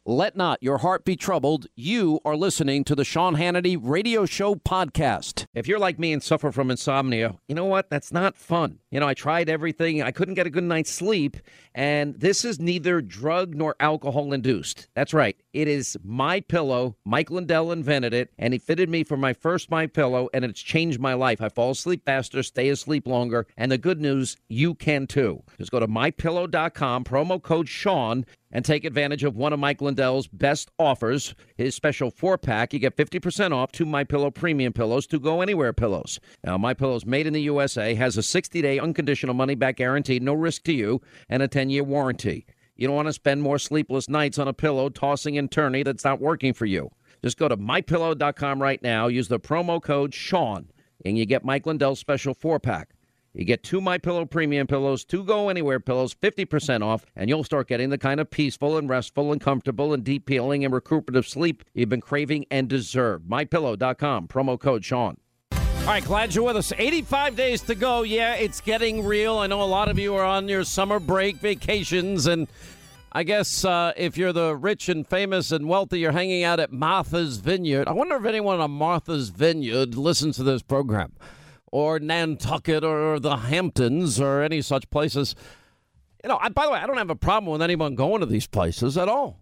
Let not your heart be troubled. You are listening to the Sean Hannity Radio Show podcast. If you're like me and suffer from insomnia, you know what? That's not fun. I tried everything. I couldn't get a good night's sleep. And this is neither drug nor alcohol induced. That's right. It is MyPillow. Mike Lindell invented it, and he fitted me for my first MyPillow, and it's changed my life. I fall asleep faster, stay asleep longer, and the good news, you can too. Just go to MyPillow.com, promo code Sean, and take advantage of one of Mike Lindell's best offers, his special 4-pack. You get 50% off 2 MyPillow premium pillows, 2 Go Anywhere pillows. Now, MyPillow's made in the USA, has a 60-day unconditional money-back guarantee, no risk to you, and a 10-year warranty. You don't want to spend more sleepless nights on a pillow tossing and turning that's not working for you. Just go to MyPillow.com right now, use the promo code Sean, and you get Mike Lindell's special 4-pack. You get 2 MyPillow premium pillows, 2 Go Anywhere pillows, 50% off, and you'll start getting the kind of peaceful and restful and comfortable and deep healing and recuperative sleep you've been craving and deserve. MyPillow.com, promo code Sean. All right, glad you're with us. 85 days to go. Yeah, it's getting real. I know a lot of you are on your summer break vacations, and I guess if you're the rich and famous and wealthy, you're hanging out at Martha's Vineyard. I wonder if anyone on Martha's Vineyard listens to this program, or Nantucket, or the Hamptons, or any such places. By the way, I don't have a problem with anyone going to these places at all.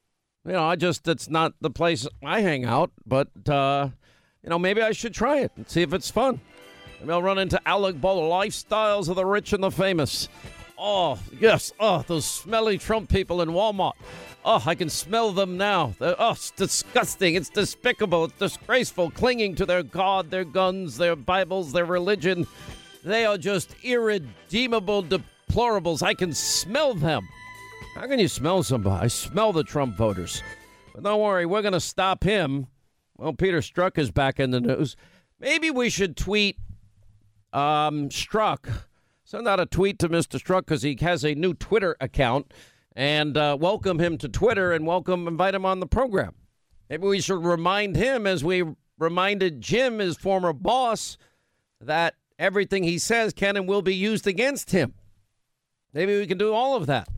It's not the place I hang out, but, maybe I should try it and see if it's fun. Maybe I'll run into Alec Bowler, Lifestyles of the Rich and the Famous. Oh, yes. Oh, those smelly Trump people in Walmart. Oh, I can smell them now. It's disgusting. It's despicable. It's disgraceful, clinging to their God, their guns, their Bibles, their religion. They are just irredeemable deplorables. I can smell them. How can you smell somebody? I smell the Trump voters. But don't worry, we're going to stop him. Well, Peter Strzok is back in the news. Maybe we should tweet Strzok. Send out a tweet to Mr. Strzok because he has a new Twitter account. And welcome him to Twitter and invite him on the program. Maybe we should remind him, as we reminded Jim, his former boss, that everything he says can and will be used against him. Maybe we can do all of that.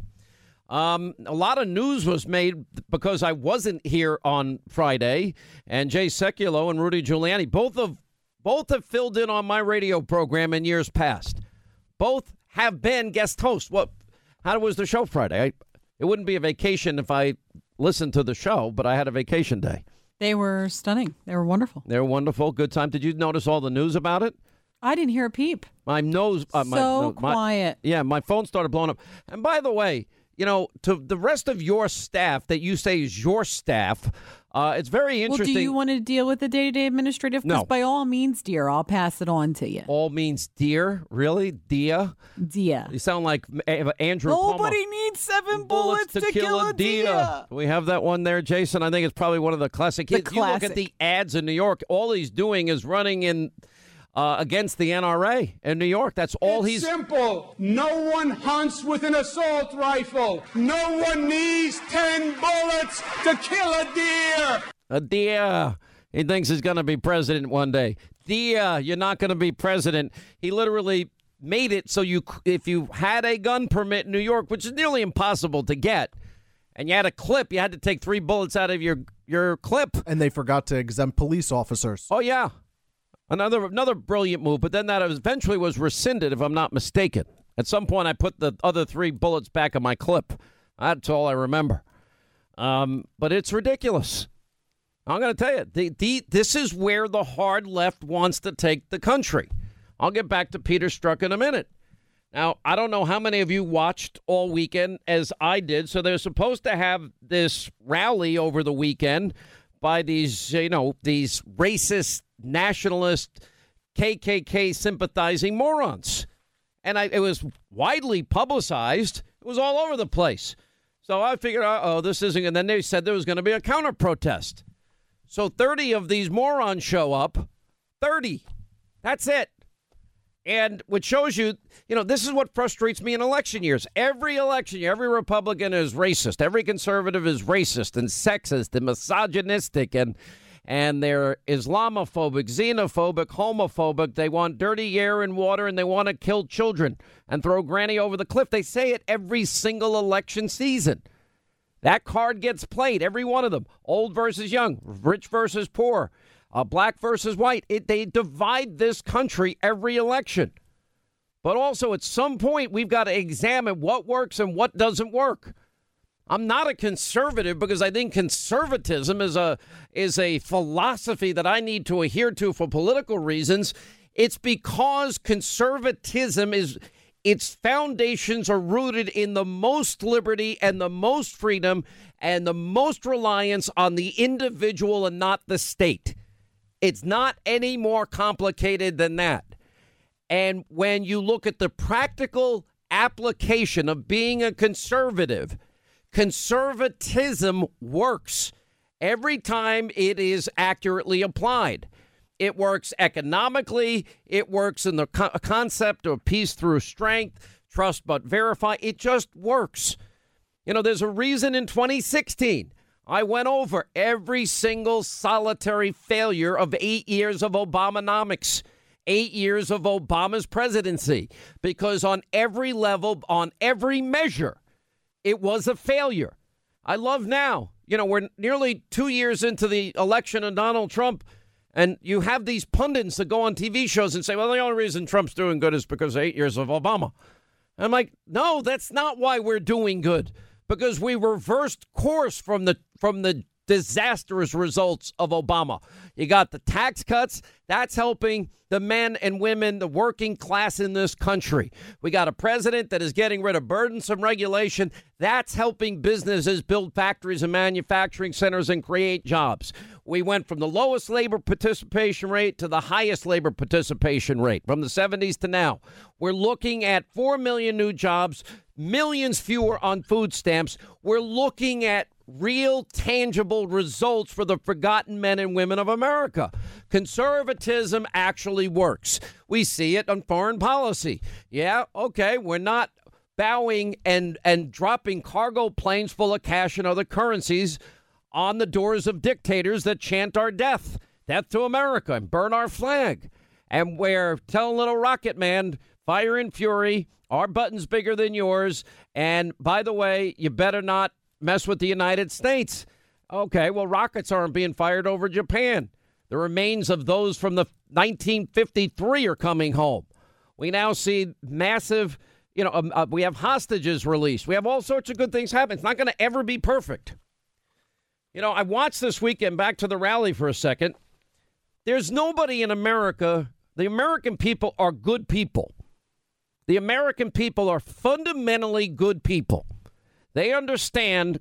A lot of news was made because I wasn't here on Friday, and Jay Sekulow and Rudy Giuliani both have filled in on my radio program in years past. Both have been guest hosts. How was the show Friday? It wouldn't be a vacation if I listened to the show, but I had a vacation day. They were stunning. They were wonderful. They were wonderful. Good time. Did you notice all the news about it? I didn't hear a peep. My nose. Quiet. My phone started blowing up. And by the way, to the rest of your staff that you say is your staff, it's very interesting. Well, do you want to deal with the day-to-day administrative? Because by all means, dear, I'll pass it on to you. All means dear? Really? Dia? Dia. You sound like Andrew Nobody needs 7 bullets to kill a dia. We have that one there, Jason. I think it's probably one of the classic hits. You look at the ads in New York, all he's doing is running in against the NRA in New York. That's all it's simple. No one hunts with an assault rifle. No one needs 10 bullets to kill a deer. A deer. He thinks he's going to be president one day. Deer, you're not going to be president. He literally made it so if you had a gun permit in New York, which is nearly impossible to get, and you had a clip, you had to take 3 bullets out of your clip. And they forgot to exempt police officers. Oh, yeah. Another brilliant move, but then that eventually was rescinded, if I'm not mistaken. At some point, I put the other 3 bullets back in my clip. That's all I remember. But it's ridiculous. I'm going to tell you, this is where the hard left wants to take the country. I'll get back to Peter Strzok in a minute. Now, I don't know how many of you watched all weekend as I did. So they're supposed to have this rally over the weekend by these racist, nationalist, KKK sympathizing morons. And it was widely publicized. It was all over the place. So I figured, this isn't. And then they said there was going to be a counter protest. So 30 of these morons show up. 30. That's it. And what shows you, this is what frustrates me in election years. Every election year, every Republican is racist. Every conservative is racist and sexist and misogynistic. And they're Islamophobic, xenophobic, homophobic. They want dirty air and water, and they want to kill children and throw Granny over the cliff. They say it every single election season. That card gets played, every one of them. Old versus young, rich versus poor, black versus white. They divide this country every election. But also, at some point, we've got to examine what works and what doesn't work. I'm not a conservative because I think conservatism is a philosophy that I need to adhere to for political reasons. It's because conservatism its foundations are rooted in the most liberty and the most freedom and the most reliance on the individual and not the state. It's not any more complicated than that. And when you look at the practical application of being a conservative, conservatism works every time it is accurately applied. It works economically. It works in the concept of peace through strength, trust but verify. It just works. You know, there's a reason in 2016 I went over every single solitary failure of 8 years of Obamanomics, 8 years of Obama's presidency, because on every level, on every measure, it was a failure. I love now, you know, we're nearly 2 years into the election of Donald Trump. And you have these pundits that go on TV shows and say, well, the only reason Trump's doing good is because of 8 years of Obama. And I'm like, no, that's not why we're doing good, because we reversed course from the disastrous results of Obama. You got the tax cuts. That's helping the men and women, the working class in this country. We got a president that is getting rid of burdensome regulation. That's helping businesses build factories and manufacturing centers and create jobs. We went from the lowest labor participation rate to the highest labor participation rate from the 70s to now. We're looking at 4 million new jobs, millions fewer on food stamps. We're looking at real tangible results for the forgotten men and women of America. Conservatism actually works. We see it on foreign policy. Yeah, okay, we're not bowing and dropping cargo planes full of cash and other currencies on the doors of dictators that chant our death to America, and burn our flag. And we're telling little rocket man, fire and fury, our button's bigger than yours. And by the way, you better not mess with the United States. Okay, well, rockets aren't being fired over Japan. The remains of those from the 1953 are coming home. We now see massive, we have hostages released. We have all sorts of good things happen. It's not going to ever be perfect. You know, I watched this weekend, back to the rally for a second. There's nobody in America. The American people are good people. The American people are fundamentally good people. They understand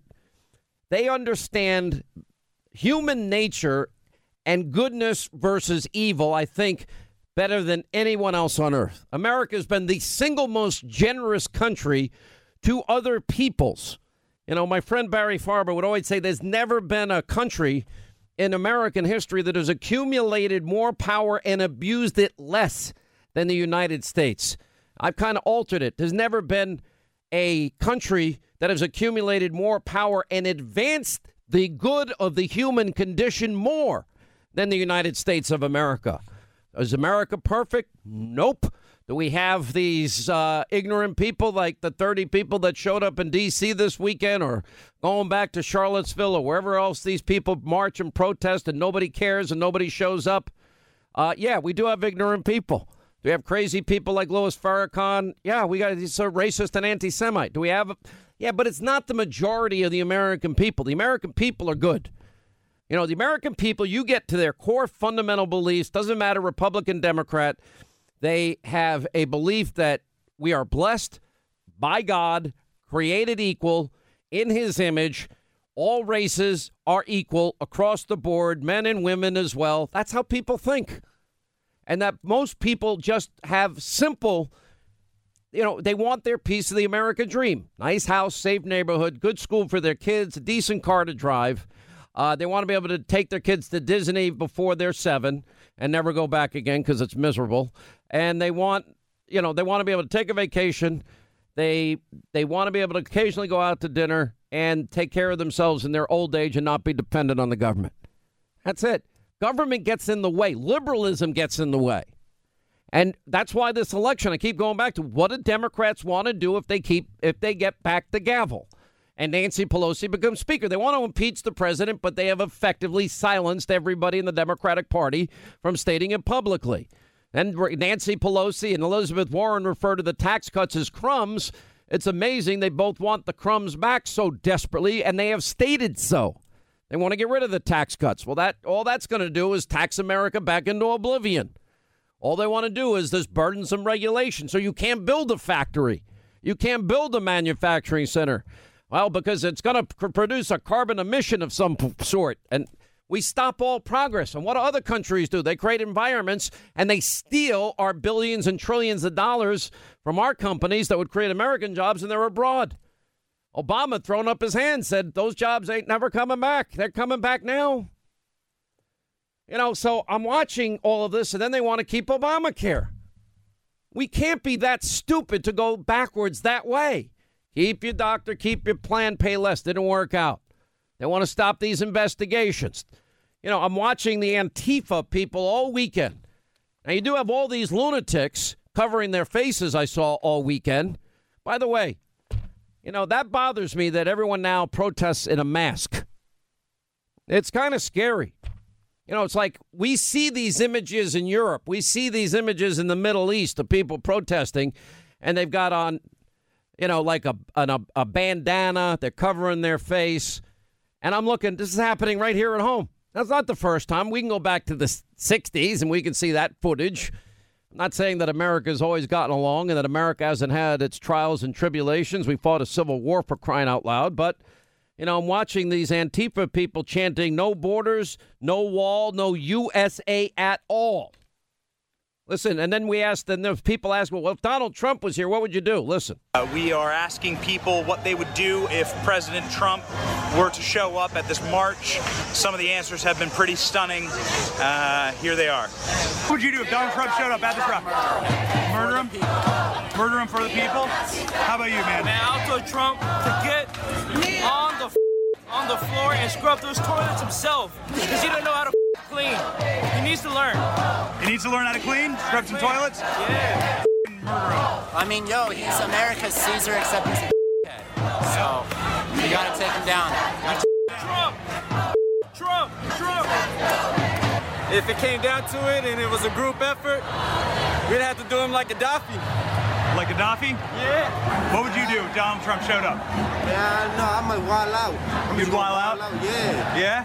human nature and goodness versus evil, I think, better than anyone else on earth. America has been the single most generous country to other peoples. You know, my friend Barry Farber would always say there's never been a country in American history that has accumulated more power and abused it less than the United States. I've kind of altered it. There's never been a country that has accumulated more power and advanced the good of the human condition more than the United States of America. Is America perfect? Nope. Do we have these ignorant people like the 30 people that showed up in D.C. this weekend, or going back to Charlottesville or wherever else these people march and protest and nobody cares and nobody shows up? Yeah, we do have ignorant people. Do we have crazy people like Louis Farrakhan? Yeah, we got he's so racist and anti-Semite. Do we have? Yeah, but it's not the majority of the American people. The American people are good. You know, the American people, you get to their core fundamental beliefs, doesn't matter Republican, Democrat, they have a belief that we are blessed by God, created equal in his image. All races are equal across the board, men and women as well. That's how people think. And that most people just have simple, they want their piece of the American dream. Nice house, safe neighborhood, good school for their kids, a decent car to drive. They want to be able to take their kids to Disney before they're 7 and never go back again because it's miserable. And they want to be able to take a vacation. They want to be able to occasionally go out to dinner and take care of themselves in their old age and not be dependent on the government. That's it. Government gets in the way. Liberalism gets in the way. And that's why this election, I keep going back to, what do Democrats want to do if they get back the gavel? and Nancy Pelosi becomes Speaker. They want to impeach the president, but they have effectively silenced everybody in the Democratic Party from stating it publicly. And Nancy Pelosi and Elizabeth Warren refer to the tax cuts as crumbs. It's amazing they both want the crumbs back so desperately, and they have stated so. They want to get rid of the tax cuts. Well, all that's going to do is tax America back into oblivion. All they want to do is this burdensome regulation, so you can't build a factory. You can't build a manufacturing center. Well, because it's going to produce a carbon emission of some sort. And we stop all progress. And what do other countries do? They create environments and they steal our billions and trillions of dollars from our companies that would create American jobs, and they're abroad. Obama thrown up his hand, said those jobs ain't never coming back. They're coming back now. So I'm watching all of this, and then they want to keep Obamacare. We can't be that stupid to go backwards that way. Keep your doctor, keep your plan, pay less. Didn't work out. They want to stop these investigations. I'm watching the Antifa people all weekend. Now, you do have all these lunatics covering their faces, I saw all weekend. By the way, that bothers me that everyone now protests in a mask. It's kind of scary. It's like we see these images in Europe. We see these images in the Middle East of people protesting, and they've got on, like a bandana. They're covering their face. And I'm looking, this is happening right here at home. That's not the first time. We can go back to the 60s, and we can see that footage. I'm not saying that America's always gotten along and that America hasn't had its trials and tribulations. We fought a civil war, for crying out loud. But, I'm watching these Antifa people chanting no borders, no wall, no USA at all. Listen, and then people ask, well, if Donald Trump was here, what would you do? Listen. We are asking people what they would do if President Trump were to show up at this march. Some of the answers have been pretty stunning. Here they are. What would you do if Donald Trump showed up at this rally? Murder him? Murder him for the people? How about you, man? Man, I'll tell Trump to get on the floor and scrub those toilets himself, because he don't know how to clean. He needs to learn. He needs to learn how to clean? Scrub some toilets? Yeah. Murder him. I mean, he's America's Caesar, except he's a so we gotta take him down. Trump. If it came down to it and it was a group effort, we'd have to do him like Gaddafi. Like Gaddafi? Yeah. What would you do if Donald Trump showed up? Yeah, no, I might wild out. You'd wild out? Yeah. Yeah?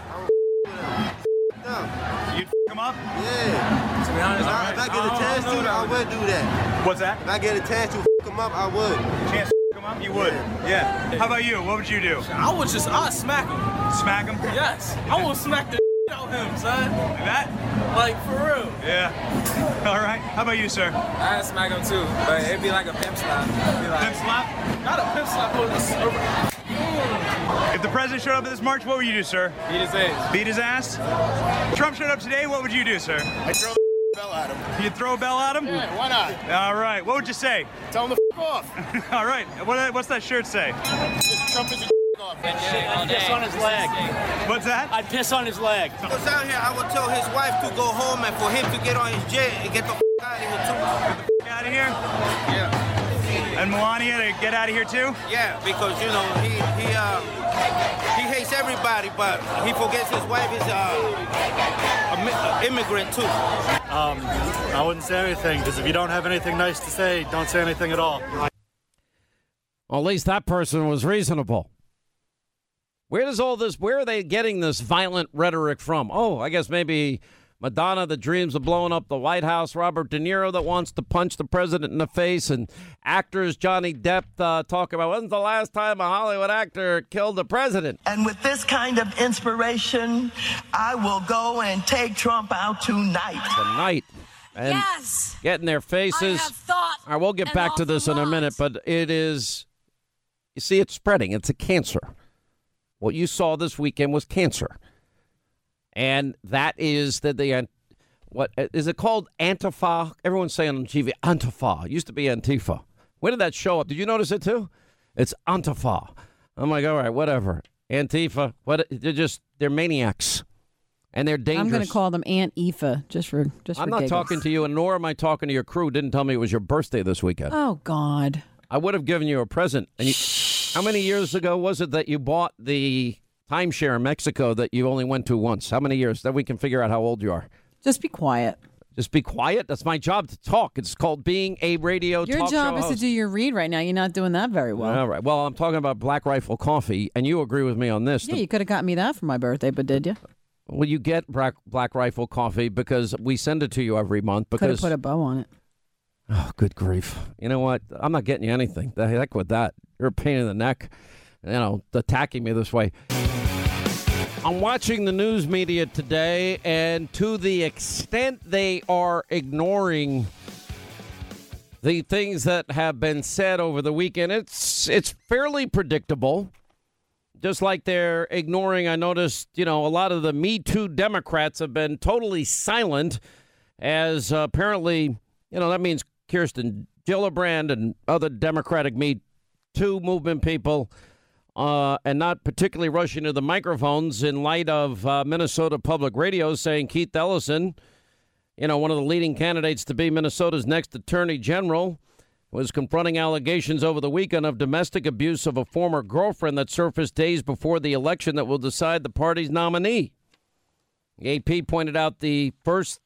You'd him up? Yeah. To be honest, If I get a chance to, I would do that. What's that? If I get a chance to him up, I would. Chance to him up? You would? Yeah. How about you? What would you do? I'd smack him. Smack him? Yes. I will smack the out of him, son. Like that? Like, for real. Yeah. All right. How about you, sir? I'd smack him too, but it'd be like a pimp slap. Pimp slap? Not a pimp slap, but If the president showed up at this march, what would you do, sir? beat his ass. Beat his ass? Trump showed up today, what would you do, sir? I throw a bell at him. You'd throw a bell at him? Yeah, why not? All right. What would you say? Tell him to off. All right. What's that shirt say? Trump is a off. I'd piss on his leg. What's that? I'd piss on his leg. If he was out here, I would tell his wife to go home and for him to get on his jet and get the out of here too. Get out of here? Yeah. And Melania to get out of here too? Yeah, because he hates everybody, but he forgets his wife is an immigrant too. I wouldn't say anything, because if you don't have anything nice to say, don't say anything at all. Well, at least that person was reasonable. Where are they getting this violent rhetoric from? Oh, I guess maybe Madonna that dreams of blowing up the White House, Robert De Niro that wants to punch the president in the face, and actors Johnny Depp talk about when's the last time a Hollywood actor killed the president. And with this kind of inspiration, I will go and take Trump out tonight. And yes. Get in their faces. I have thought. All right, we'll get back to this in a minute, but it is, you see, it's spreading. It's a cancer. What you saw this weekend was cancer. And that is what is it called? Antifa? Everyone's saying on TV, Antifa. It used to be Antifa. When did that show up? Did you notice it too? It's Antifa. I'm like, all right, whatever. Antifa. They're maniacs. And they're dangerous. I'm going to call them Aunt Aoife I'm not talking to you, and nor am I talking to your crew. Didn't tell me it was your birthday this weekend. Oh, God. I would have given you a present. And How many years ago was it that you bought the timeshare in Mexico that you only went to once? How many years? Then we can figure out how old you are. Just be quiet. Just be quiet? That's my job to talk. It's called being a radio talk show host. Your job is to do your read right now. You're not doing that very well. All right. Well, I'm talking about Black Rifle Coffee, and you agree with me on this. Yeah, you could have gotten me that for my birthday, but did you? Well, you get Black Rifle Coffee because we send it to you every month. Because could have put a bow on it. Oh, good grief. You know what? I'm not getting you anything. The heck with that. You're a pain in the neck, attacking me this way. I'm watching the news media today, and to the extent they are ignoring the things that have been said over the weekend, it's fairly predictable. Just like they're ignoring, I noticed, a lot of the Me Too Democrats have been totally silent as apparently, that means Kirsten Gillibrand and other Democratic Me Too movement people and not particularly rushing to the microphones in light of Minnesota Public Radio saying Keith Ellison, one of the leading candidates to be Minnesota's next attorney general, was confronting allegations over the weekend of domestic abuse of a former girlfriend that surfaced days before the election that will decide the party's nominee. AP pointed out this first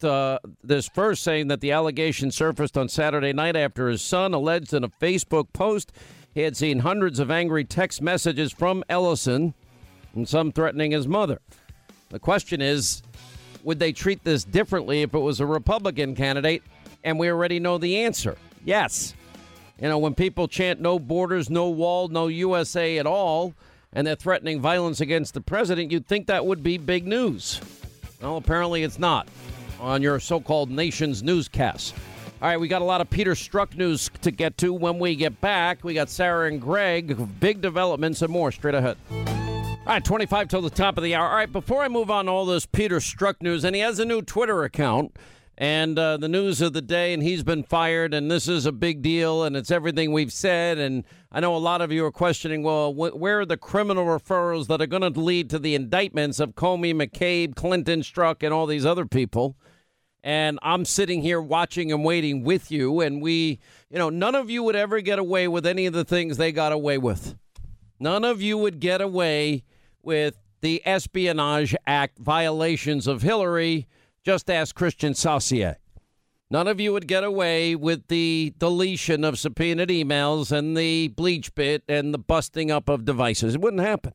saying that the allegation surfaced on Saturday night after his son alleged in a Facebook post he had seen hundreds of angry text messages from Ellison and some threatening his mother. The question is, would they treat this differently if it was a Republican candidate? And we already know the answer. Yes. When people chant no borders, no wall, no USA at all, and they're threatening violence against the president, you'd think that would be big news. Well, apparently it's not on your so-called nation's newscast. All right, we got a lot of Peter Strzok news to get to when we get back. We got Sarah and Greg, big developments and more straight ahead. All right, 25 till the top of the hour. All right, before I move on to all this Peter Strzok news, and he has a new Twitter account, and the news of the day, and he's been fired, and this is a big deal, and it's everything we've said. And I know a lot of you are questioning, well, where are the criminal referrals that are going to lead to the indictments of Comey, McCabe, Clinton, Strzok, and all these other people? And I'm sitting here watching and waiting with you, and none of you would ever get away with any of the things they got away with. None of you would get away with the Espionage Act violations of Hillary. Just ask Christian Saucier. None of you would get away with the deletion of subpoenaed emails and the bleach bit and the busting up of devices. It wouldn't happen.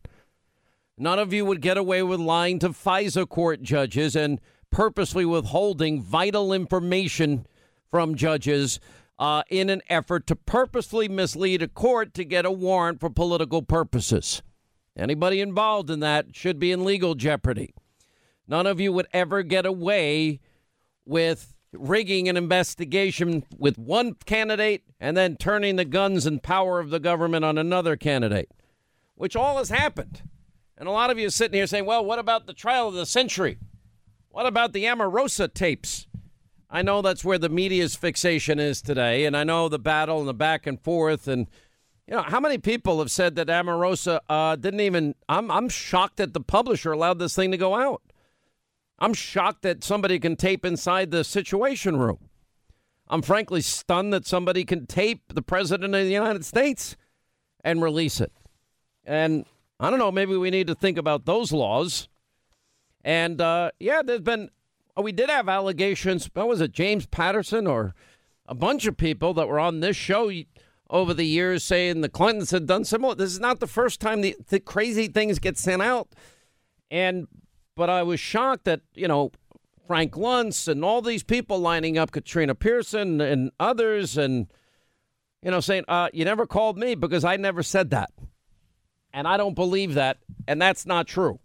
None of you would get away with lying to FISA court judges and purposely withholding vital information from judges in an effort to purposely mislead a court to get a warrant for political purposes. Anybody involved in that should be in legal jeopardy. None of you would ever get away with rigging an investigation with one candidate and then turning the guns and power of the government on another candidate, which all has happened. And a lot of you are sitting here saying, well, what about the trial of the century? What about the Omarosa tapes? I know that's where the media's fixation is today, and I know the battle and the back and forth. And, how many people have said that Omarosa didn't even... I'm shocked that the publisher allowed this thing to go out. I'm shocked that somebody can tape inside the Situation Room. I'm frankly stunned that somebody can tape the president of the United States and release it. And I don't know, maybe we need to think about those laws. And, there's been, we did have allegations. What was it, James Patterson or a bunch of people that were on this show over the years saying the Clintons had done similar. This is not the first time the crazy things get sent out. But I was shocked that, Frank Luntz and all these people lining up, Katrina Pearson and others, and, saying, you never called me because I never said that. And I don't believe that. And that's not true.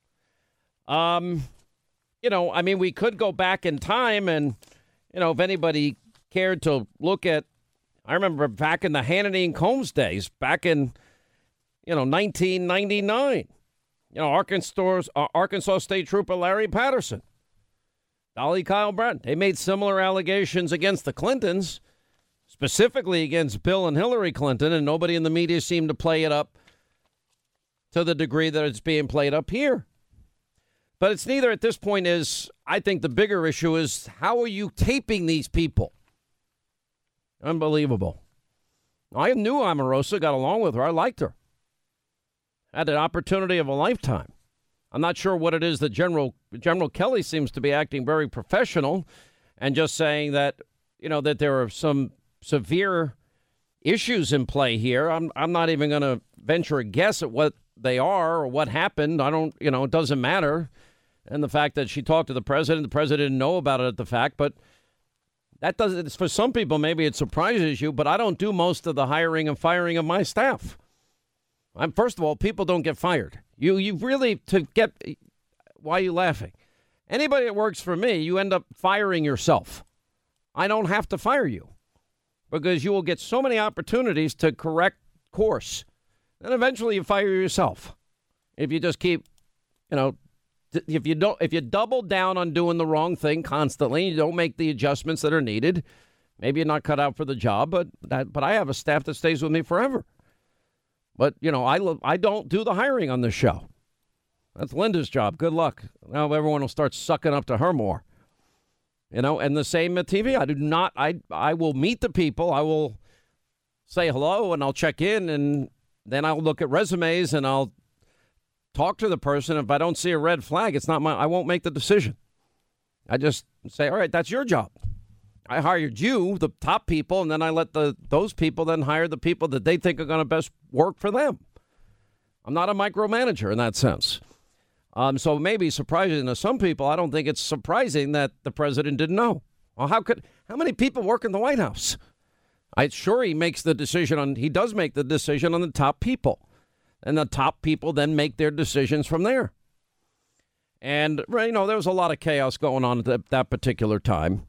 We could go back in time and, if anybody cared to look at, I remember back in the Hannity and Combs days, back in, 1999, Arkansas State Trooper Larry Patterson, Dolly Kyle Brown, they made similar allegations against the Clintons, specifically against Bill and Hillary Clinton, and nobody in the media seemed to play it up to the degree that it's being played up here. But it's neither at this point. I think the bigger issue is, how are you taping these people? Unbelievable. I knew Omarosa, got along with her. I liked her. had an opportunity of a lifetime. I'm not sure what it is that General Kelly seems to be acting very professional and just saying that, that there are some severe issues in play here. I'm not even going to venture a guess at what they are or what happened. I don't, it doesn't matter. And the fact that she talked to the president didn't know about it at the fact, but that doesn't, for some people, maybe it surprises you, but I don't do most of the hiring and firing of my staff. First of all, people don't get fired. You really, why are you laughing? Anybody that works for me, you end up firing yourself. I don't have to fire you because you will get so many opportunities to correct course. And eventually you fire yourself. If you just keep, if you double down on doing the wrong thing constantly, you don't make the adjustments that are needed, maybe you're not cut out for the job, but I have a staff that stays with me forever. But, I don't do the hiring on this show. That's Linda's job. Good luck. Now everyone will start sucking up to her more. And the same at TV. I will meet the people. I will say hello and I'll check in and then I'll look at resumes and I'll talk to the person. If I don't see a red flag, I won't make the decision. I just say, all right, that's your job. I hired you, the top people, and then I let those people then hire the people that they think are going to best work for them. I'm not a micromanager in that sense. So it may be surprising to some people. I don't think it's surprising that the president didn't know. Well, how many people work in the White House? I'm sure he does make the decision on the top people. And the top people then make their decisions from there. And, there was a lot of chaos going on at that particular time.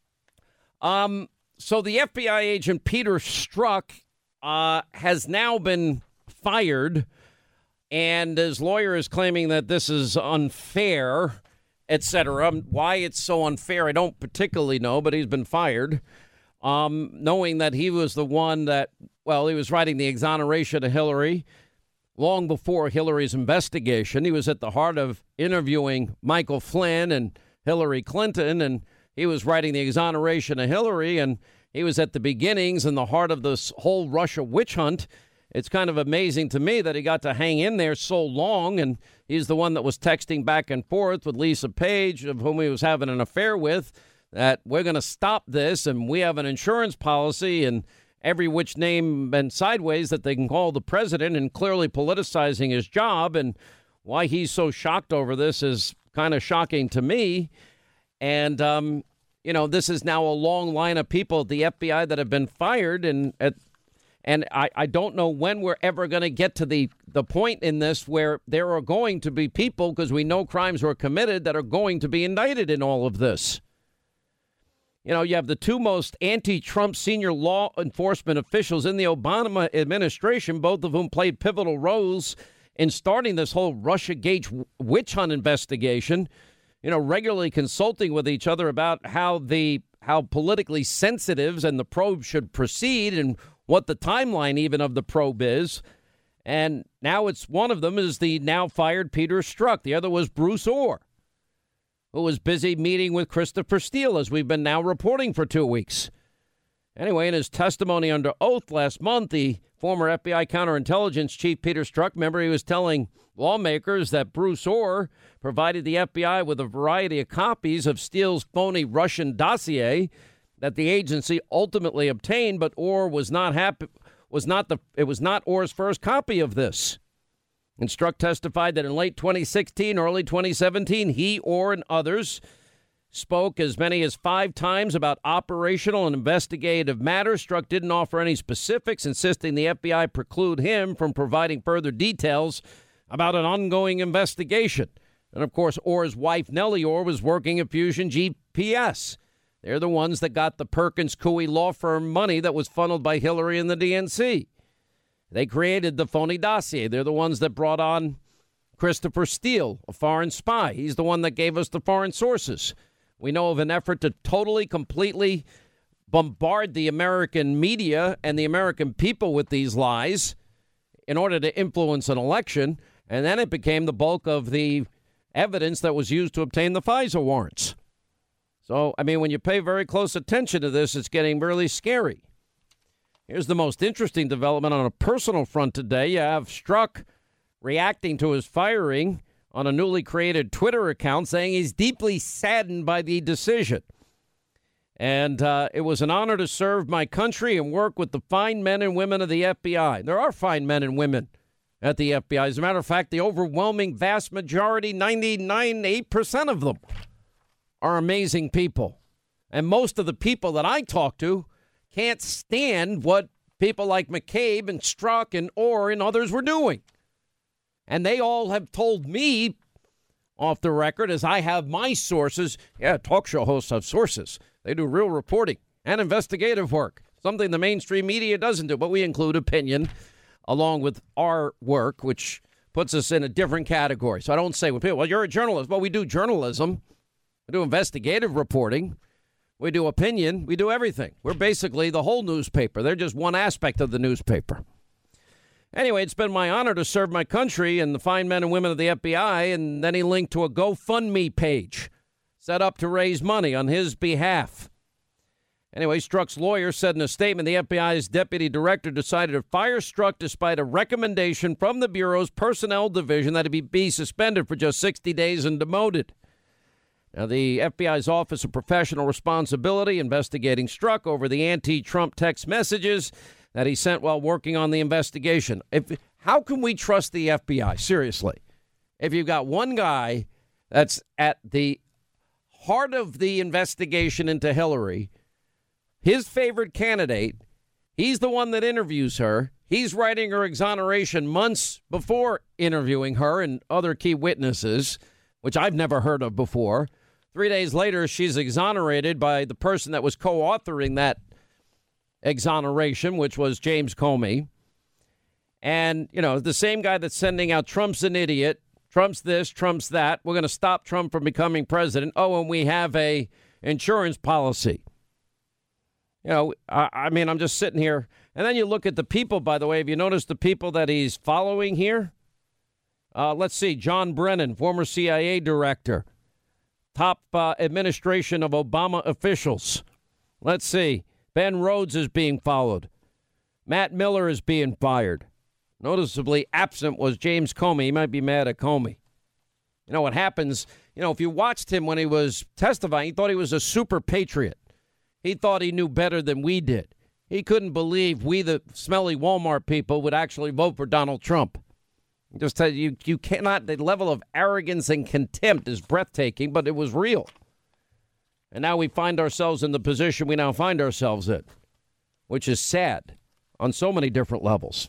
So the FBI agent Peter Strzok has now been fired, and his lawyer is claiming that this is unfair, etc. Why it's so unfair, I don't particularly know, but he's been fired, knowing that he was the one that, he was writing the exoneration of Hillary long before Hillary's investigation. He was at the heart of interviewing Michael Flynn and Hillary Clinton, and he was writing the exoneration of Hillary, and he was at the beginnings in the heart of this whole Russia witch hunt. It's kind of amazing to me that he got to hang in there so long, and he's the one that was texting back and forth with Lisa Page, of whom he was having an affair with, that we're going to stop this, and we have an insurance policy, and every which name and sideways that they can call the president, and clearly politicizing his job. And why he's so shocked over this is kind of shocking to me. And, this is now a long line of people at the FBI that have been fired. And I don't know when we're ever going to get to the point in this where there are going to be people, because we know crimes were committed, that are going to be indicted in all of this. You have the two most anti-Trump senior law enforcement officials in the Obama administration, both of whom played pivotal roles in starting this whole Russiagate witch hunt investigation, regularly consulting with each other about how politically sensitive and the probe should proceed and what the timeline even of the probe is. And now it's one of them is the now fired Peter Strzok. The other was Bruce Ohr, who was busy meeting with Christopher Steele, as we've been now reporting for 2 weeks. Anyway, in his testimony under oath last month, the former FBI counterintelligence chief Peter Strzok, remember, he was telling lawmakers that Bruce Ohr provided the FBI with a variety of copies of Steele's phony Russian dossier that the agency ultimately obtained, but Ohr was not happy. It was not Ohr's first copy of this. And Strzok testified that in late 2016, early 2017, he, Ohr, and others spoke as many as 5 times about operational and investigative matters. Strzok didn't offer any specifics, insisting the FBI preclude him from providing further details about an ongoing investigation. And, of course, Ohr's wife, Nellie Ohr, was working at Fusion GPS. They're the ones that got the Perkins Coie law firm money that was funneled by Hillary and the DNC. They created the phony dossier. They're the ones that brought on Christopher Steele, a foreign spy. He's the one that gave us the foreign sources. We know of an effort to totally, completely bombard the American media and the American people with these lies in order to influence an election. And then it became the bulk of the evidence that was used to obtain the FISA warrants. So, when you pay very close attention to this, it's getting really scary. Here's the most interesting development on a personal front today. You have Strzok reacting to his firing on a newly created Twitter account, saying he's deeply saddened by the decision. And it was an honor to serve my country and work with the fine men and women of the FBI. There are fine men and women at the FBI. As a matter of fact, the overwhelming vast majority, 99.8% of them, are amazing people. And most of the people that I talk to can't stand what people like McCabe and Strzok and Orr and others were doing. And they all have told me off the record, as I have my sources. Yeah, talk show hosts have sources. They do real reporting and investigative work, something the mainstream media doesn't do. But we include opinion along with our work, which puts us in a different category. So I don't say with people, well, you're a journalist. Well, we do journalism. We do investigative reporting. We do opinion. We do everything. We're basically the whole newspaper. They're just one aspect of the newspaper. Anyway, it's been my honor to serve my country and the fine men and women of the FBI. And then he linked to a GoFundMe page set up to raise money on his behalf. Anyway, Strzok's lawyer said in a statement the FBI's deputy director decided to fire Strzok despite a recommendation from the Bureau's personnel division that he be suspended for just 60 days and demoted. Now, the FBI's Office of Professional Responsibility investigating Strzok over the anti-Trump text messages that he sent while working on the investigation. How can we trust the FBI? Seriously. If you've got one guy that's at the heart of the investigation into Hillary, his favorite candidate, he's the one that interviews her. He's writing her exoneration months before interviewing her and other key witnesses, which I've never heard of before. 3 days later, she's exonerated by the person that was co-authoring that exoneration, which was James Comey. And, you know, the same guy that's sending out Trump's an idiot, Trump's this, Trump's that. We're going to stop Trump from becoming president. Oh, and we have a insurance policy. You know, I mean, I'm just sitting here. And then you look at the people, by the way. Have you noticed the people that he's following here? Let's see. John Brennan, former CIA director. Top administration of Obama officials. Let's see. Ben Rhodes is being followed. Matt Miller is being fired. Noticeably absent was James Comey. He might be mad at Comey. You know what happens, you know, if you watched him when he was testifying, he thought he was a super patriot. He thought he knew better than we did. He couldn't believe we, the smelly Walmart people, would actually vote for Donald Trump. Just tell you, you cannot, the level of arrogance and contempt is breathtaking, but it was real. And now we find ourselves in the position we now find ourselves in, which is sad on so many different levels.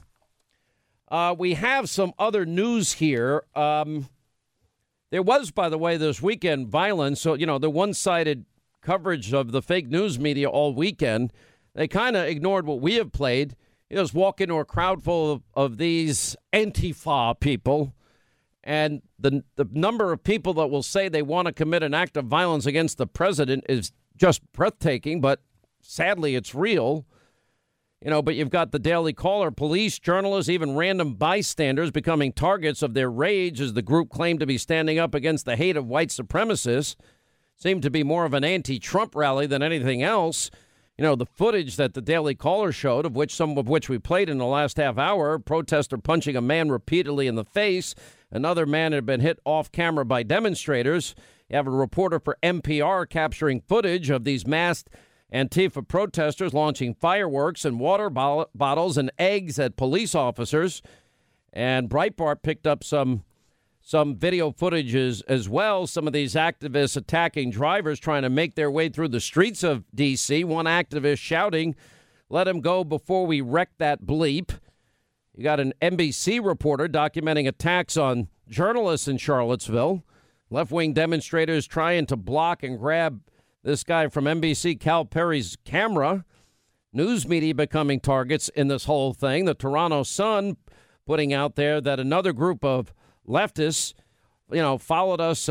We have some other news here. There was, by the way, this weekend violence. So, you know, the one-sided coverage of the fake news media all weekend, they kind of ignored what we have played. You just walk into a crowd full of these Antifa people, and the number of people that will say they want to commit an act of violence against the president is just breathtaking, but sadly it's real. You know, but you've got the Daily Caller, police, journalists, even random bystanders becoming targets of their rage as the group claimed to be standing up against the hate of white supremacists. Seemed to be more of an anti-Trump rally than anything else. You know, the footage that the Daily Caller showed, of which some of which we played in the last half hour, protester punching a man repeatedly in the face. Another man had been hit off camera by demonstrators. You have a reporter for NPR capturing footage of these masked Antifa protesters launching fireworks and water bottles and eggs at police officers. And Breitbart picked up some video footage as well. Some of these activists attacking drivers trying to make their way through the streets of D.C. One activist shouting, "Let him go before we wreck that bleep." You got an NBC reporter documenting attacks on journalists in Charlottesville. Left-wing demonstrators trying to block and grab this guy from NBC, Cal Perry's camera. News media becoming targets in this whole thing. The Toronto Sun putting out there that another group of leftists, you know, followed us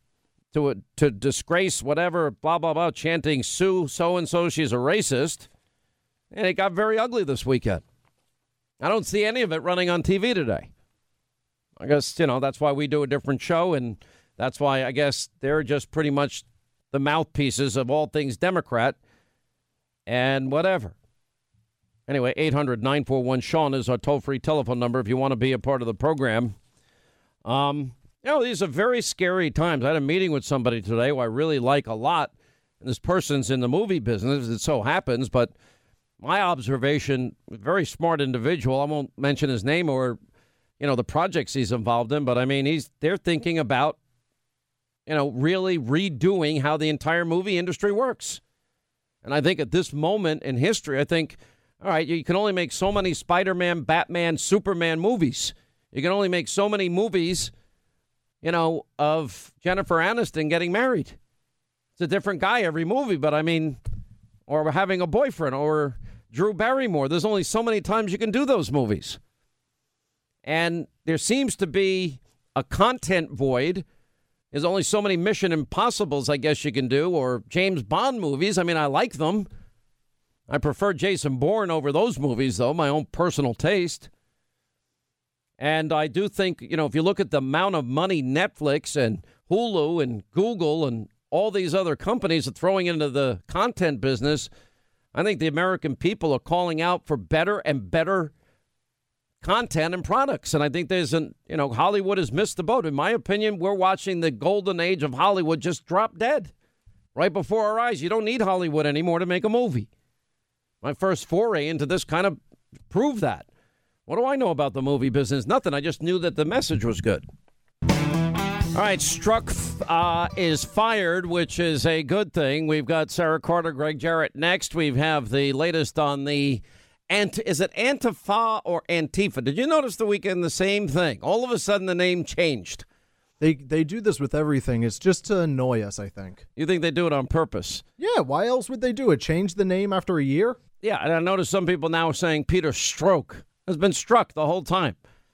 to disgrace whatever, blah, blah, blah, chanting Sue so-and-so, she's a racist. And it got very ugly this weekend. I don't see any of it running on TV today. I guess, you know, that's why we do a different show, and that's why I guess they're just pretty much the mouthpieces of all things Democrat and whatever. Anyway, 800-941-SEAN is our toll-free telephone number if you want to be a part of the program. These are very scary times. I had a meeting with somebody today who I really like a lot. And this person's in the movie business, it so happens, but my observation, very smart individual, I won't mention his name or, the projects he's involved in, but I mean, they're thinking about, really redoing how the entire movie industry works. And I think at this moment in history, all right, you can only make so many Spider-Man, Batman, Superman movies. You can only make so many movies, of Jennifer Aniston getting married. It's a different guy every movie, but I mean, or having a boyfriend, or Drew Barrymore. There's only so many times you can do those movies. And there seems to be a content void. There's only so many Mission Impossibles, I guess you can do, or James Bond movies. I mean, I like them. I prefer Jason Bourne over those movies, though, my own personal taste. And I do think, if you look at the amount of money Netflix and Hulu and Google and all these other companies are throwing into the content business, I think the American people are calling out for better and better content and products. And I think Hollywood has missed the boat. In my opinion, we're watching the golden age of Hollywood just drop dead right before our eyes. You don't need Hollywood anymore to make a movie. My first foray into this kind of proved that. What do I know about the movie business? Nothing. I just knew that the message was good. All right, Strzok is fired, which is a good thing. We've got Sarah Carter, Greg Jarrett next. We have the latest on the, is it Antifa or Antifa? Did you notice the weekend the same thing? All of a sudden the name changed. They do this with everything. It's just to annoy us, I think. You think they do it on purpose? Yeah, why else would they do it? Change the name after a year? Yeah, and I noticed some people now saying Peter Strzok has been struck the whole time.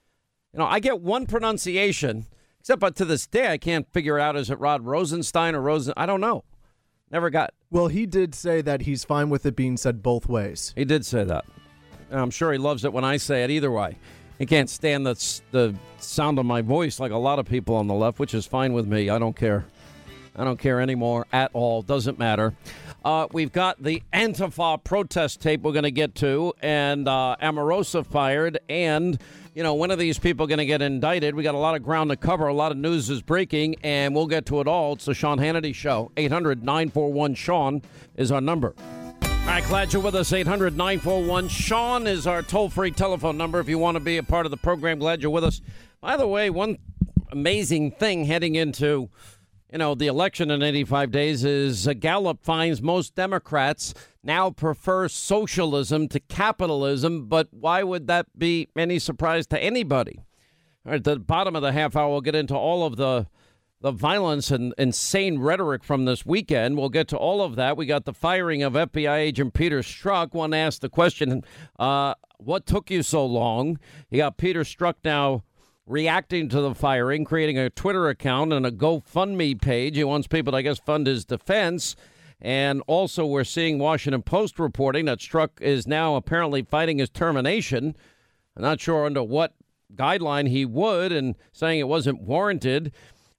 I get one pronunciation, except but to this day I can't figure out, is it Rod Rosenstein or Rosen? I don't know. Never got. Well, he did say that he's fine with it being said both ways. He did say that. And I'm sure he loves it when I say it either way. He can't stand the sound of my voice like a lot of people on the left, which is fine with me. I don't care. I don't care anymore at all. Doesn't matter. We've got the Antifa protest tape we're going to get to, and Omarosa fired, and, when are these people going to get indicted? We got a lot of ground to cover. A lot of news is breaking, and we'll get to it all. It's the Sean Hannity Show. 800-941-SEAN is our number. All right, glad you're with us. 800-941-SEAN is our toll-free telephone number if you want to be a part of the program. Glad you're with us. By the way, one amazing thing heading into the election in 85 days is Gallup finds most Democrats now prefer socialism to capitalism, but why would that be any surprise to anybody? All right, at the bottom of the half hour, we'll get into all of the violence and insane rhetoric from this weekend. We'll get to all of that. We got the firing of FBI agent Peter Strzok. One asked the question, what took you so long? You got Peter Strzok now reacting to the firing, creating a Twitter account and a GoFundMe page. He wants people to, I guess, fund his defense. And also we're seeing Washington Post reporting that Strzok is now apparently fighting his termination. I'm not sure under what guideline he would, and saying it wasn't warranted.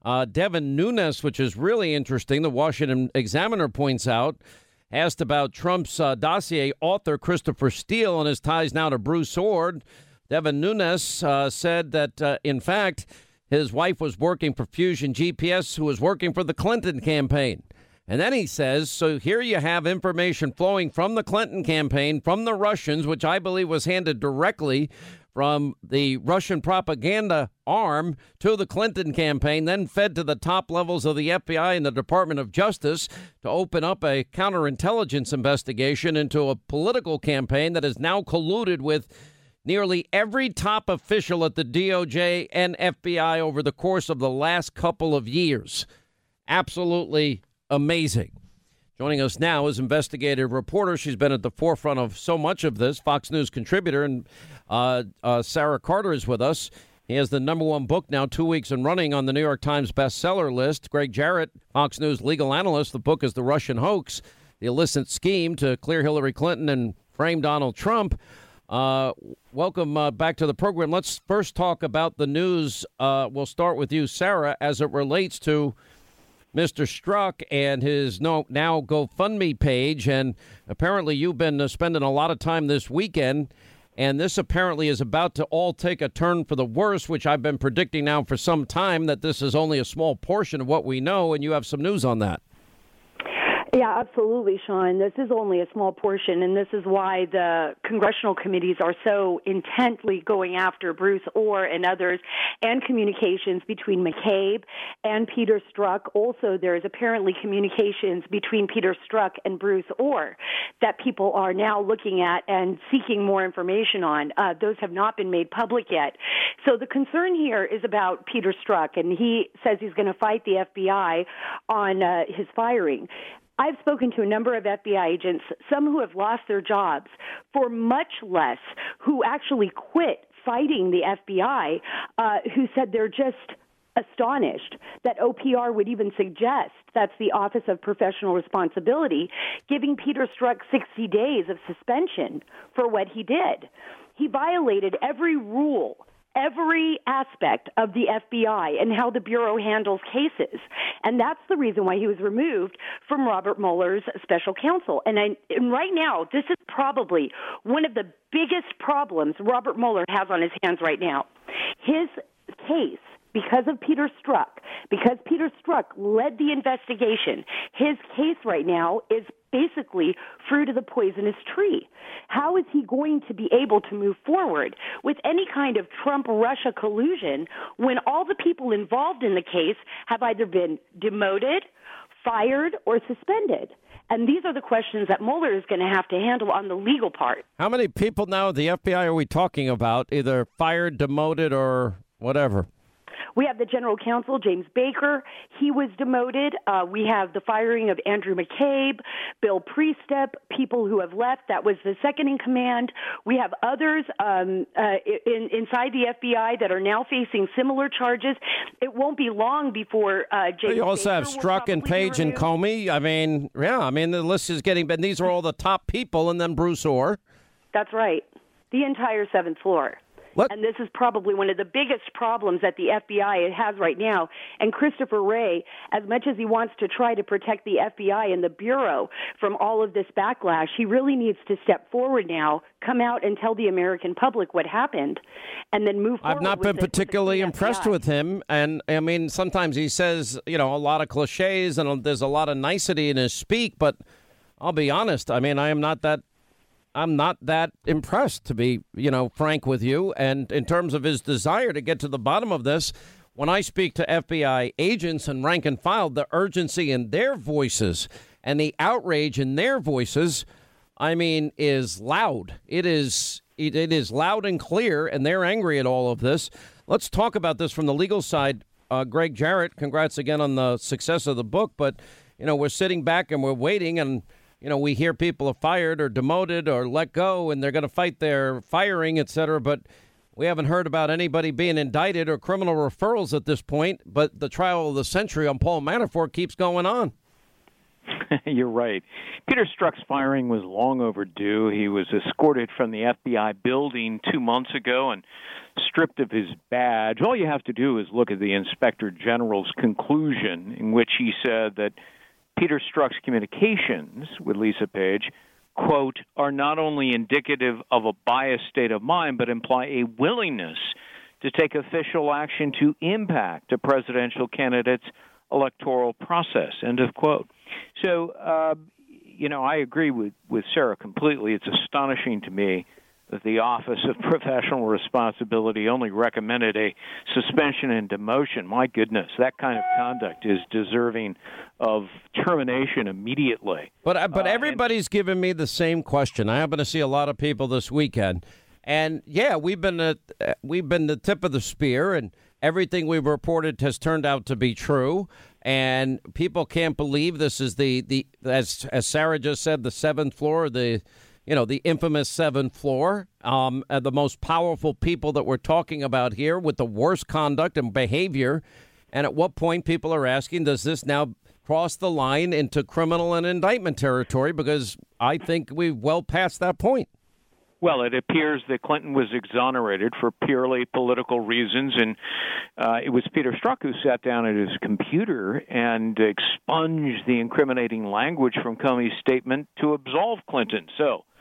Devin Nunes, which is really interesting, the Washington Examiner points out, asked about Trump's dossier author Christopher Steele and his ties now to Bruce Ohr. Devin Nunes said that, in fact, his wife was working for Fusion GPS, who was working for the Clinton campaign. And then he says, so here you have information flowing from the Clinton campaign, from the Russians, which I believe was handed directly from the Russian propaganda arm to the Clinton campaign, then fed to the top levels of the FBI and the Department of Justice to open up a counterintelligence investigation into a political campaign that is now colluded with nearly every top official at the DOJ and FBI over the course of the last couple of years. Absolutely amazing. Joining us now is investigative reporter. She's been at the forefront of so much of this, Fox News contributor, and Sarah Carter is with us. He has the #1 book now, 2 weeks and running on the New York Times bestseller list. Greg Jarrett, Fox News legal analyst. The book is The Russian Hoax, the illicit scheme to clear Hillary Clinton and frame Donald Trump. Welcome back to the program. Let's first talk about the news. We'll start with you, Sarah, as it relates to Mr. Strzok and his now GoFundMe page. And apparently you've been spending a lot of time this weekend And this apparently is about to all take a turn for the worse, which I've been predicting now for some time, that this is only a small portion of what we know, and you have some news on that. Yeah, absolutely, Sean. This is only a small portion, and this is why the congressional committees are so intently going after Bruce Ohr and others, and communications between McCabe and Peter Strzok. Also, there is apparently communications between Peter Strzok and Bruce Ohr that people are now looking at and seeking more information on. Those have not been made public yet. So the concern here is about Peter Strzok, and he says he's going to fight the FBI on his firing. I've spoken to a number of FBI agents, some who have lost their jobs for much less, who actually quit fighting the FBI, who said they're just astonished that OPR would even suggest, that's the Office of Professional Responsibility, giving Peter Strzok 60 days of suspension for what he did. He violated every rule, every aspect of the FBI and how the Bureau handles cases. And that's the reason why he was removed from Robert Mueller's special counsel. And right now, this is probably one of the biggest problems Robert Mueller has on his hands right now. His case, because of Peter Strzok, because Peter Strzok led the investigation, his case right now is basically fruit of the poisonous tree. How is he going to be able to move forward with any kind of Trump-Russia collusion when all the people involved in the case have either been demoted, fired, or suspended? And these are the questions that Mueller is going to have to handle on the legal part. How many people now at the FBI are we talking about, either fired, demoted, or whatever? We have the general counsel, James Baker. He was demoted. We have the firing of Andrew McCabe, Bill Priestep, people who have left. That was the second in command. We have others inside the FBI that are now facing similar charges. It won't be long before James You also Baker have Strzok and Page and Comey. I mean, the list is getting, but these are all the top people, and then Bruce Ohr. That's right. The entire seventh floor. And this is probably one of the biggest problems that the FBI has right now. And Christopher Wray, as much as he wants to try to protect the FBI and the Bureau from all of this backlash, he really needs to step forward now, come out and tell the American public what happened, and then move forward. I've not been particularly impressed with him. And, I mean, sometimes he says, a lot of cliches and there's a lot of nicety in his speak. But I'll be honest, I mean, I'm not that impressed, to be, frank with you. And in terms of his desire to get to the bottom of this, when I speak to FBI agents and rank and file, the urgency in their voices and the outrage in their voices, I mean, is loud. It is loud and clear, and they're angry at all of this. Let's talk about this from the legal side. Greg Jarrett, congrats again on the success of the book. But, we're sitting back and we're waiting, and we hear people are fired or demoted or let go, and they're going to fight their firing, et cetera. But we haven't heard about anybody being indicted or criminal referrals at this point. But the trial of the century on Paul Manafort keeps going on. You're right. Peter Strzok's firing was long overdue. He was escorted from the FBI building 2 months ago and stripped of his badge. All you have to do is look at the Inspector General's conclusion, in which he said that Peter Strzok's communications with Lisa Page, quote, are not only indicative of a biased state of mind, but imply a willingness to take official action to impact a presidential candidate's electoral process, end of quote. So, I agree with Sarah completely. It's astonishing to me that the Office of Professional Responsibility only recommended a suspension and demotion. My goodness, that kind of conduct is deserving of termination immediately. But everybody's giving me the same question. I happen to see a lot of people this weekend, and we've been the tip of the spear, and everything we've reported has turned out to be true. And people can't believe this is the as Sarah just said, the seventh floor, the infamous seventh floor, the most powerful people that we're talking about here with the worst conduct and behavior. And at what point people are asking, does this now cross the line into criminal and indictment territory? Because I think we've well past that point. Well, it appears that Clinton was exonerated for purely political reasons, and it was Peter Strzok who sat down at his computer and expunged the incriminating language from Comey's statement to absolve Clinton. So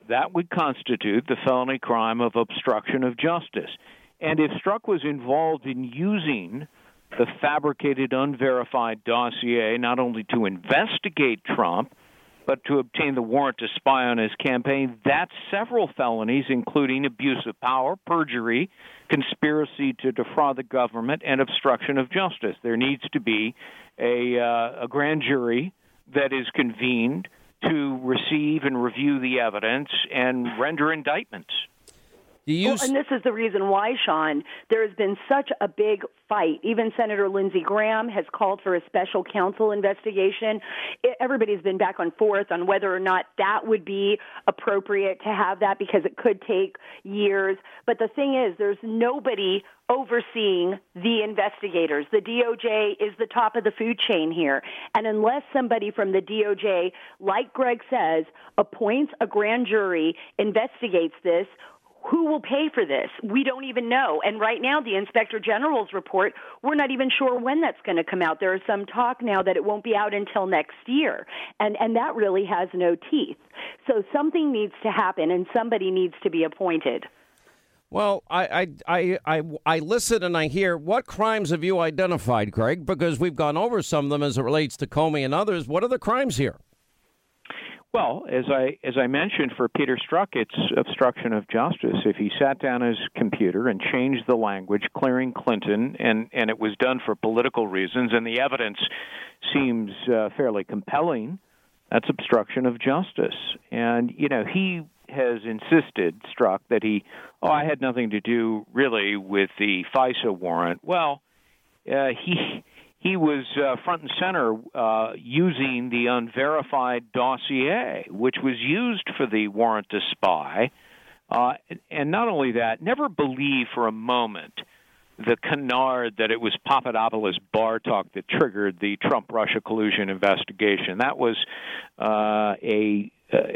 that would constitute the felony crime of obstruction of justice. And if Strzok was involved in using the fabricated, unverified dossier not only to investigate Trump, but to obtain the warrant to spy on his campaign, that's several felonies, including abuse of power, perjury, conspiracy to defraud the government, and obstruction of justice. There needs to be a grand jury that is convened to receive and review the evidence and render indictments. And this is the reason why, Sean, there has been such a big fight. Even Senator Lindsey Graham has called for a special counsel investigation. Everybody's been back and forth on whether or not that would be appropriate to have that, because it could take years. But the thing is, there's nobody overseeing the investigators. The DOJ is the top of the food chain here. And unless somebody from the DOJ, like Greg says, appoints a grand jury, investigates this, who will pay for this? We don't even know. And right now, the Inspector General's report, we're not even sure when that's going to come out. There is some talk now that it won't be out until next year. And that really has no teeth. So something needs to happen, and somebody needs to be appointed. Well, I listen and I hear, what crimes have you identified, Greg? Because we've gone over some of them as it relates to Comey and others. What are the crimes here? Well, as I mentioned, for Peter Strzok, it's obstruction of justice. If he sat down his computer and changed the language, clearing Clinton, and it was done for political reasons, and the evidence seems fairly compelling, that's obstruction of justice. And, you know, he has insisted, Strzok, that I had nothing to do, really, with the FISA warrant. Well, he was front and center using the unverified dossier, which was used for the warrant to spy. And not only that, never believe for a moment the canard that it was Papadopoulos bar talk that triggered the Trump-Russia collusion investigation. That was a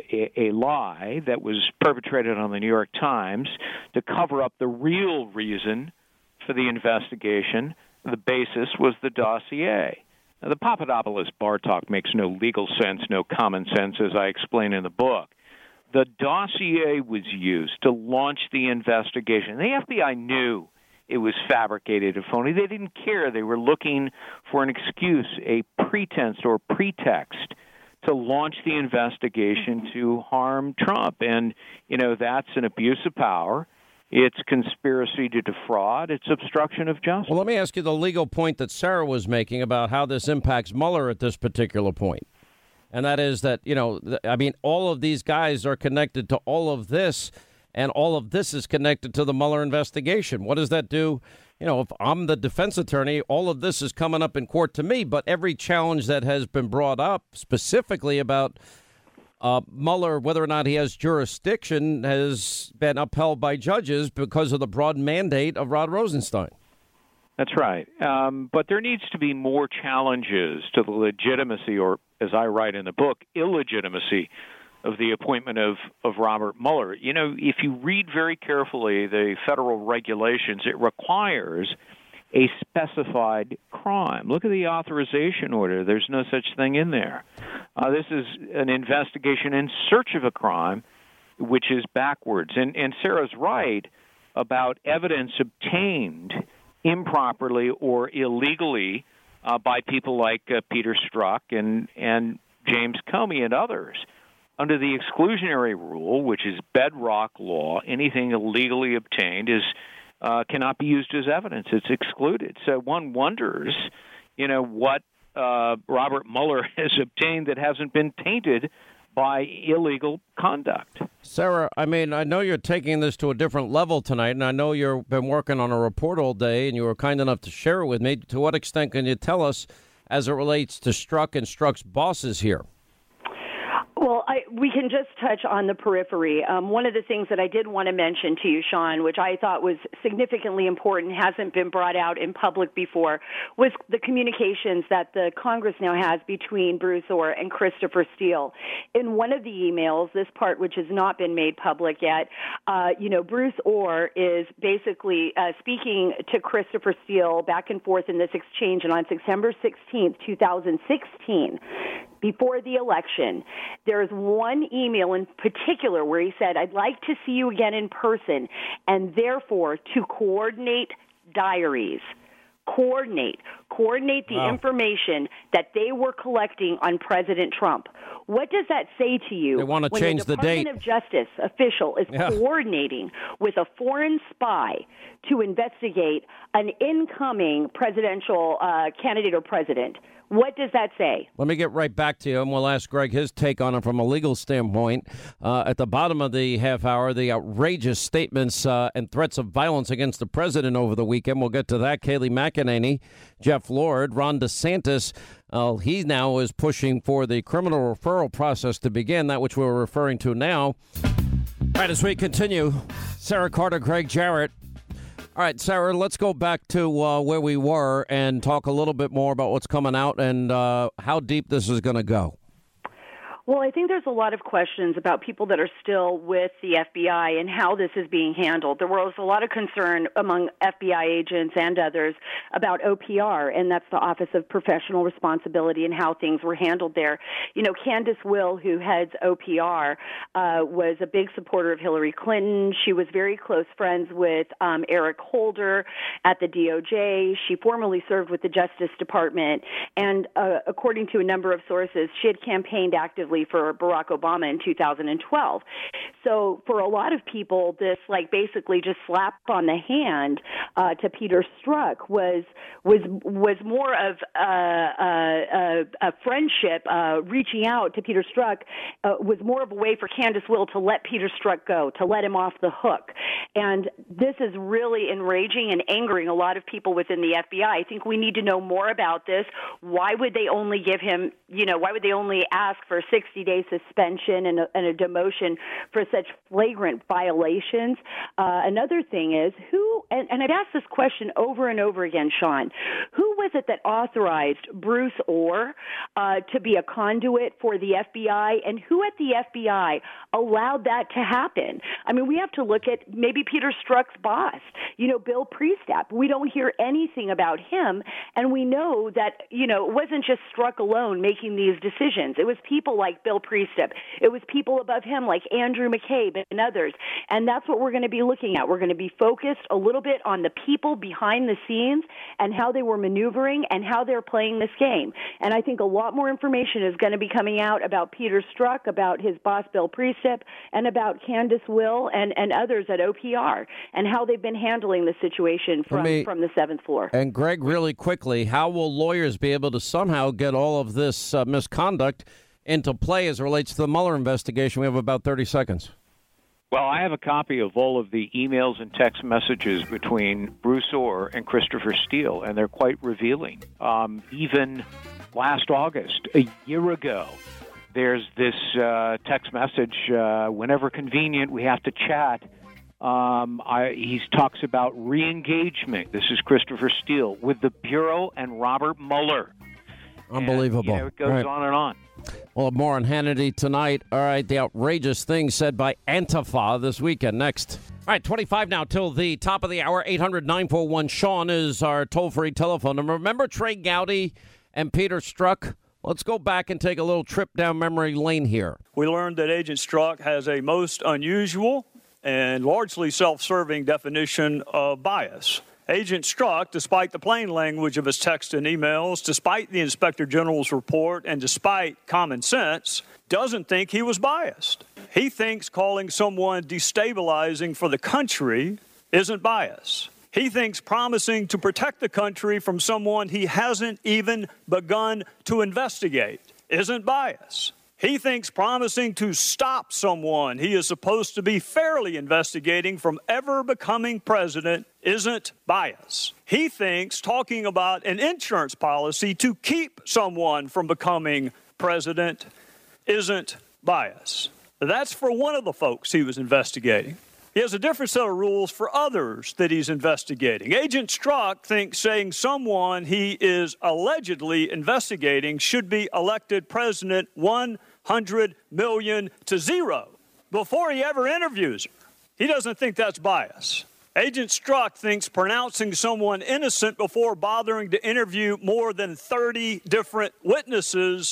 lie that was perpetrated on the New York Times to cover up the real reason for the investigation. The basis was the dossier. Now, the Papadopoulos bar talk makes no legal sense, no common sense, as I explain in the book. The dossier was used to launch the investigation. The FBI knew it was fabricated and phony. They didn't care. They were looking for an excuse, a pretense or pretext to launch the investigation to harm Trump. And, you know, that's an abuse of power. It's conspiracy to defraud. It's obstruction of justice. Well, let me ask you the legal point that Sarah was making about how this impacts Mueller at this particular point. And that is that, you know, I mean, all of these guys are connected to all of this, and all of this is connected to the Mueller investigation. What does that do? You know, if I'm the defense attorney, all of this is coming up in court to me. But every challenge that has been brought up specifically about Mueller, whether or not he has jurisdiction, has been upheld by judges because of the broad mandate of Rod Rosenstein. That's right. But there needs to be more challenges to the legitimacy, or as I write in the book, illegitimacy of the appointment of Robert Mueller. You know, if you read very carefully the federal regulations, it requires a specified crime. Look at the authorization order. There's no such thing in there. This is an investigation in search of a crime, which is backwards. And Sarah's right about evidence obtained improperly or illegally by people like Peter Strzok and James Comey and others. Under the exclusionary rule, which is bedrock law, anything illegally obtained cannot be used as evidence. It's excluded. So one wonders, you know, what Robert Mueller has obtained that hasn't been tainted by illegal conduct. Sarah, I mean, I know you're taking this to a different level tonight, and I know you've been working on a report all day, and you were kind enough to share it with me. To what extent can you tell us as it relates to Strzok and Strzok's bosses here? Well, we can just touch on the periphery. One of the things that I did want to mention to you, Sean, which I thought was significantly important, hasn't been brought out in public before, was the communications that the Congress now has between Bruce Ohr and Christopher Steele. In one of the emails, this part which has not been made public yet, Bruce Ohr is basically speaking to Christopher Steele back and forth in this exchange, and on September 16th, 2016, before the election, there's one email in particular where he said, I'd like to see you again in person, and therefore to coordinate diaries. Coordinate the information that they were collecting on President Trump. What does that say to you? They want to change the date. When the Department of Justice official is coordinating with a foreign spy to investigate an incoming presidential candidate or president? What does that say? Let me get right back to you, and we'll ask Greg his take on it from a legal standpoint. At the bottom of the half hour, the outrageous statements and threats of violence against the president over the weekend. We'll get to that. Kayleigh McEnany, Jeff Lord, Ron DeSantis. He now is pushing for the criminal referral process to begin, that which we're referring to now. All right, as we continue, Sarah Carter, Greg Jarrett. All right, Sarah, let's go back to where we were and talk a little bit more about what's coming out and how deep this is going to go. Well, I think there's a lot of questions about people that are still with the FBI and how this is being handled. There was a lot of concern among FBI agents and others about OPR, and that's the Office of Professional Responsibility, and how things were handled there. You know, Candace Will, who heads OPR, was a big supporter of Hillary Clinton. She was very close friends with Eric Holder at the DOJ. She formerly served with the Justice Department, and according to a number of sources, she had campaigned actively for Barack Obama in 2012. So for a lot of people, this basically just slap on the hand to Peter Strzok was more of a friendship. Reaching out to Peter Strzok was more of a way for Candace Will to let Peter Strzok go, to let him off the hook. And this is really enraging and angering a lot of people within the FBI. I think we need to know more about this. Why would they only give him, why would they only ask for a 60-day suspension and a demotion for such flagrant violations? Another thing is and I've asked this question over and over again, Sean, who was it that authorized Bruce Orr to be a conduit for the FBI, and who at the FBI allowed that to happen? I mean, we have to look at maybe Peter Strzok's boss, Bill Priestap. We don't hear anything about him, and we know that, it wasn't just Strzok alone making these decisions. It was people like Bill Priestap. It was people above him like Andrew McCabe and others, and that's what we're going to be looking at. We're going to be focused a little bit on the people behind the scenes and how they were maneuvering and how they're playing this game. And I think a lot more information is going to be coming out about Peter Strzok, about his boss Bill Priestap, and about Candace Will and others at OPR, and how they've been handling the situation from the seventh floor. And Greg, really quickly, how will lawyers be able to somehow get all of this misconduct into play as it relates to the Mueller investigation? We have about 30 seconds. Well, I have a copy of all of the emails and text messages between Bruce Orr and Christopher Steele, and they're quite revealing. Even last August, a year ago, there's this text message, whenever convenient, we have to chat. He talks about re-engagement. This is Christopher Steele with the Bureau and Robert Mueller. Unbelievable. And, it goes on and on. We'll have more on Hannity tonight. All right, the outrageous things said by Antifa this weekend. Next. All right, 25 now till the top of the hour. 800-941-SEAN is our toll-free telephone number. Remember Trey Gowdy and Peter Strzok? Let's go back and take a little trip down memory lane here. We learned that Agent Strzok has a most unusual and largely self-serving definition of bias. Agent Strzok, despite the plain language of his texts and emails, despite the Inspector General's report, and despite common sense, doesn't think he was biased. He thinks calling someone destabilizing for the country isn't bias. He thinks promising to protect the country from someone he hasn't even begun to investigate isn't bias. He thinks promising to stop someone he is supposed to be fairly investigating from ever becoming president isn't bias. He thinks talking about an insurance policy to keep someone from becoming president isn't bias. That's for one of the folks he was investigating. He has a different set of rules for others that he's investigating. Agent Strzok thinks saying someone he is allegedly investigating should be elected president 100 million to 0 before he ever interviews her. He doesn't think that's bias. Agent Strzok thinks pronouncing someone innocent before bothering to interview more than 30 different witnesses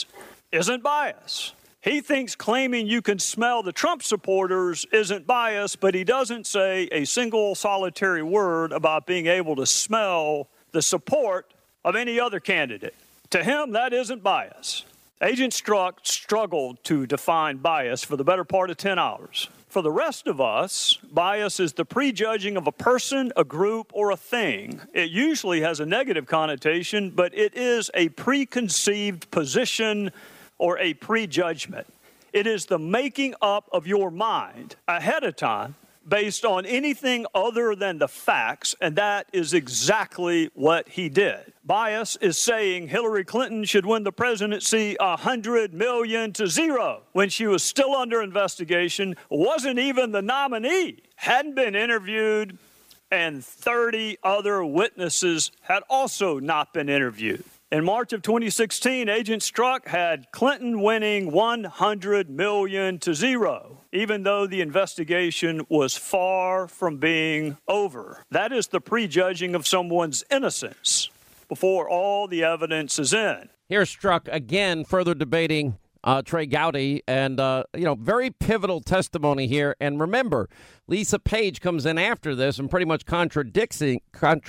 isn't bias. He thinks claiming you can smell the Trump supporters isn't bias, but he doesn't say a single solitary word about being able to smell the support of any other candidate. To him, that isn't bias. Agent Strzok struggled to define bias for the better part of 10 hours. For the rest of us, bias is the prejudging of a person, a group, or a thing. It usually has a negative connotation, but it is a preconceived position or a prejudgment. It is the making up of your mind ahead of time based on anything other than the facts, and that is exactly what he did. Bias is saying Hillary Clinton should win the presidency 100 million to 0 when she was still under investigation, wasn't even the nominee, hadn't been interviewed, and 30 other witnesses had also not been interviewed. In March of 2016, Agent Strzok had Clinton winning 100 million to 0, even though the investigation was far from being over. That is the prejudging of someone's innocence before all the evidence is in. Here's Strzok again, further debating Trey Gowdy, and very pivotal testimony here. And remember, Lisa Page comes in after this and pretty much contradicting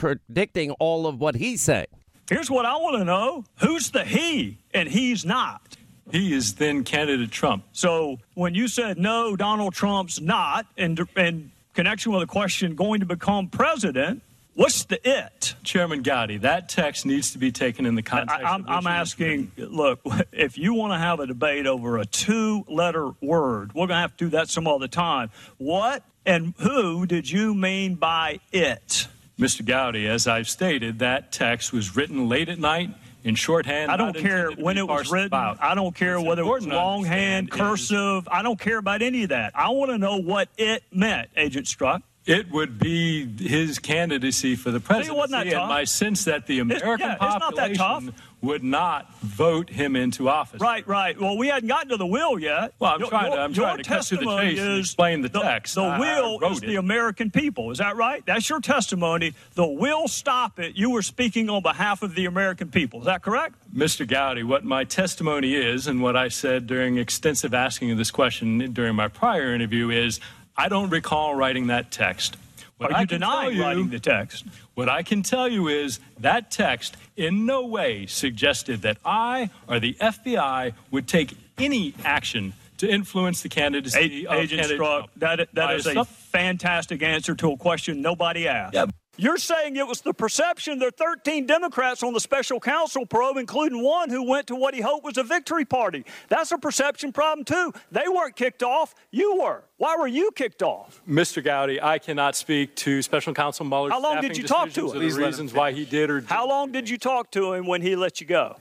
all of what he's saying. Here's what I want to know. Who's the he and he's not? He is then candidate Trump. So when you said, no, Donald Trump's not, in connection with the question going to become president, what's the it? Chairman Gowdy, that text needs to be taken in the context of I'm asking, look, if you want to have a debate over a 2-letter word, we're going to have to do that some other time. What and who did you mean by it? Mr. Gowdy, as I've stated, that text was written late at night in shorthand. I don't care when it was written. I don't care whether it was longhand, cursive. I don't care about any of that. I want to know what it meant, Agent Strzok. It would be his candidacy for the presidency. Wasn't that tough? And my sense that the American population would not vote him into office. Right. Well, we hadn't gotten to the will yet. Well, I'm trying to cut to the chase and explain the text. The will is the American people. Is that right? That's your testimony. The will stop it. You were speaking on behalf of the American people. Is that correct? Mr. Gowdy, what my testimony is and what I said during extensive asking of this question during my prior interview is I don't recall writing that text. Are you denying writing the text? What I can tell you is that text in no way suggested that I or the FBI would take any action to influence the candidacy of Agent Strzok. That is a fantastic answer to a question nobody asked. Yeah. You're saying it was the perception there are 13 Democrats on the special counsel probe, including one who went to what he hoped was a victory party. That's a perception problem, too. They weren't kicked off. You were. Why were you kicked off? Mr. Gowdy, I cannot speak to special counsel Mueller's How long did you talk to him? The reasons why he did or didn't. How long did you talk to him when he let you go?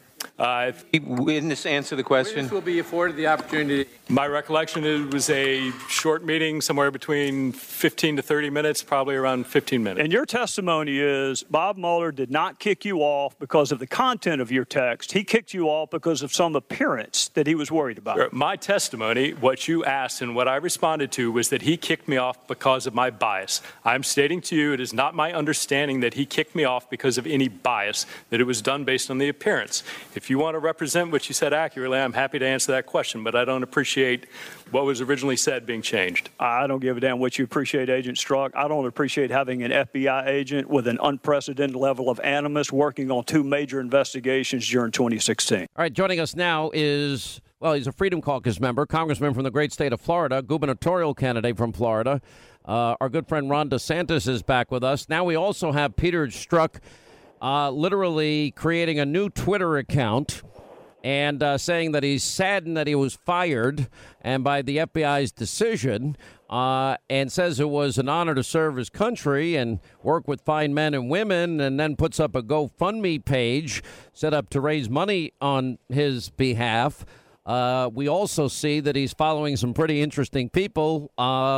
Witness answer the question. Witness will be afforded the opportunity. My recollection, it was a short meeting, somewhere between 15 to 30 minutes, probably around 15 minutes. And your testimony is Bob Mueller did not kick you off because of the content of your text. He kicked you off because of some appearance that he was worried about. Sure. My testimony, what you asked and what I responded to was that he kicked me off because of my bias. I'm stating to you it is not my understanding that he kicked me off because of any bias, that it was done based on the appearance. If you want to represent what you said accurately, I'm happy to answer that question, but I don't appreciate what was originally said being changed. I don't give a damn what you appreciate, Agent Strzok. I don't appreciate having an FBI agent with an unprecedented level of animus working on 2 major investigations during 2016. All right, joining us now is, well, he's a Freedom Caucus member, congressman from the great state of Florida, gubernatorial candidate from Florida. Our good friend Ron DeSantis is back with us. Now we also have Peter Strzok literally creating a new Twitter account and saying that he's saddened that he was fired and by the FBI's decision, and says it was an honor to serve his country and work with fine men and women, and then puts up a GoFundMe page set up to raise money on his behalf. We also see that he's following some pretty interesting people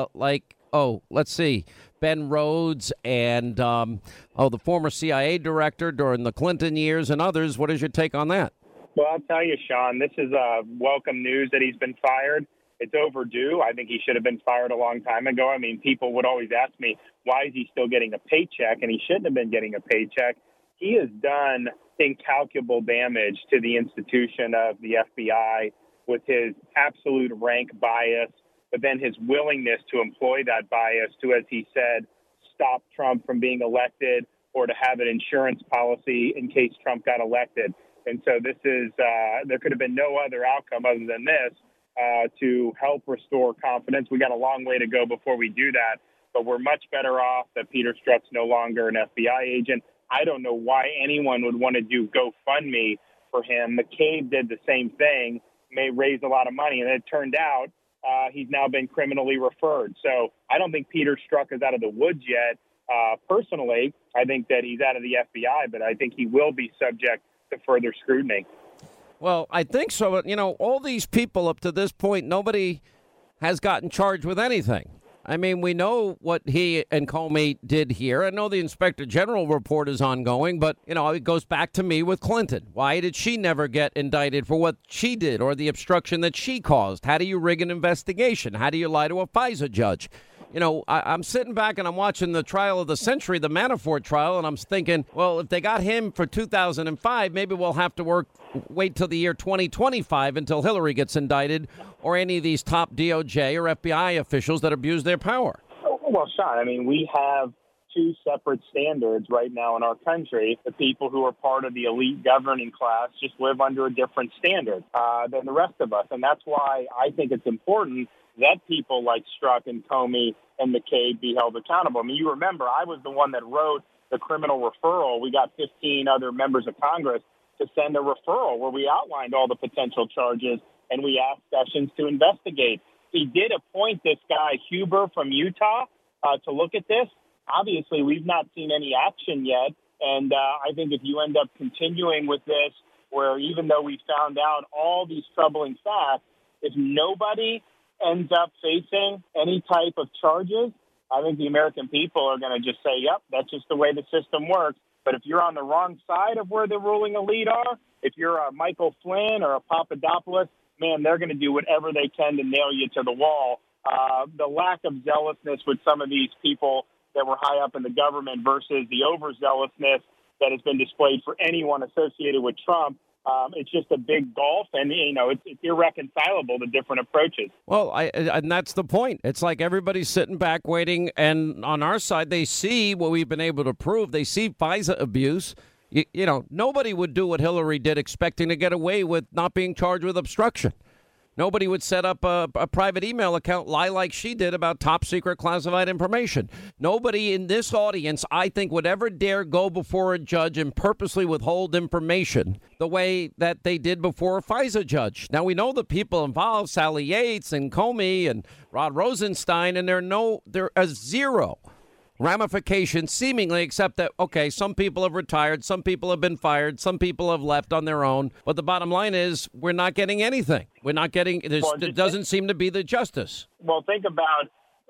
let's see, Ben Rhodes and the former CIA director during the Clinton years and others. What is your take on that? Well, I'll tell you, Sean, this is welcome news that he's been fired. It's overdue. I think he should have been fired a long time ago. I mean, people would always ask me, why is he still getting a paycheck? And he shouldn't have been getting a paycheck. he has done incalculable damage to the institution of the FBI with his absolute rank bias, but then his willingness to employ that bias to, as he said, stop Trump from being elected or to have an insurance policy in case Trump got elected. And so this is, there could have been no other outcome other than this to help restore confidence. We got a long way to go before we do that, but we're much better off that Peter Strzok's no longer an FBI agent. I don't know why anyone would want to do GoFundMe for him. McCabe did the same thing, may raise a lot of money, and it turned out he's now been criminally referred. So I don't think Peter Strzok is out of the woods yet. Personally, I think that he's out of the FBI, but I think he will be subject to further scrutiny. Well, I think so. You know, all these people up to this point, nobody has gotten charged with anything. I mean, we know what he and Comey did here. I know the Inspector General report is ongoing, but, you know, it goes back to me with Clinton. Why did she never get indicted for what she did or the obstruction that she caused? How do you rig an investigation? How do you lie to a FISA judge? You know, I'm sitting back and I'm watching the trial of the century, the Manafort trial, and I'm thinking, well, if they got him for 2005, maybe we'll have to wait till the year 2025 until Hillary gets indicted or any of these top DOJ or FBI officials that abuse their power. Well, Sean, I mean, we have two separate standards right now in our country. The people who are part of the elite governing class just live under a different standard than the rest of us. And that's why I think it's important that people like Strzok and Comey and McCabe be held accountable. I mean, you remember, I was the one that wrote the criminal referral. We got 15 other members of Congress to send a referral where we outlined all the potential charges, and we asked Sessions to investigate. He did appoint this guy, Huber, from Utah, to look at this. Obviously, we've not seen any action yet, and I think if you end up continuing with this, where even though we found out all these troubling facts, if nobody ends up facing any type of charges, I think the American people are going to just say, yep, that's just the way the system works. But if you're on the wrong side of where the ruling elite are, if you're a Michael Flynn or a Papadopoulos, man, they're going to do whatever they can to nail you to the wall. The lack of zealousness with some of these people that were high up in the government versus the overzealousness that has been displayed for anyone associated with Trump, it's just a big gulf, and, you know, it's irreconcilable, the different approaches. Well, and that's the point. It's like everybody's sitting back waiting, and on our side, they see what we've been able to prove. They see FISA abuse. You know, nobody would do what Hillary did expecting to get away with not being charged with obstruction. Nobody would set up a private email account, lie like she did about top secret classified information. Nobody in this audience, I think, would ever dare go before a judge and purposely withhold information the way that they did before a FISA judge. Now, we know the people involved, Sally Yates and Comey and Rod Rosenstein, and there are zero ramifications seemingly, except that, okay, some people have retired, some people have been fired, some people have left on their own. But the bottom line is we're not getting anything. We're not getting, it doesn't seem to be the justice. Well, think about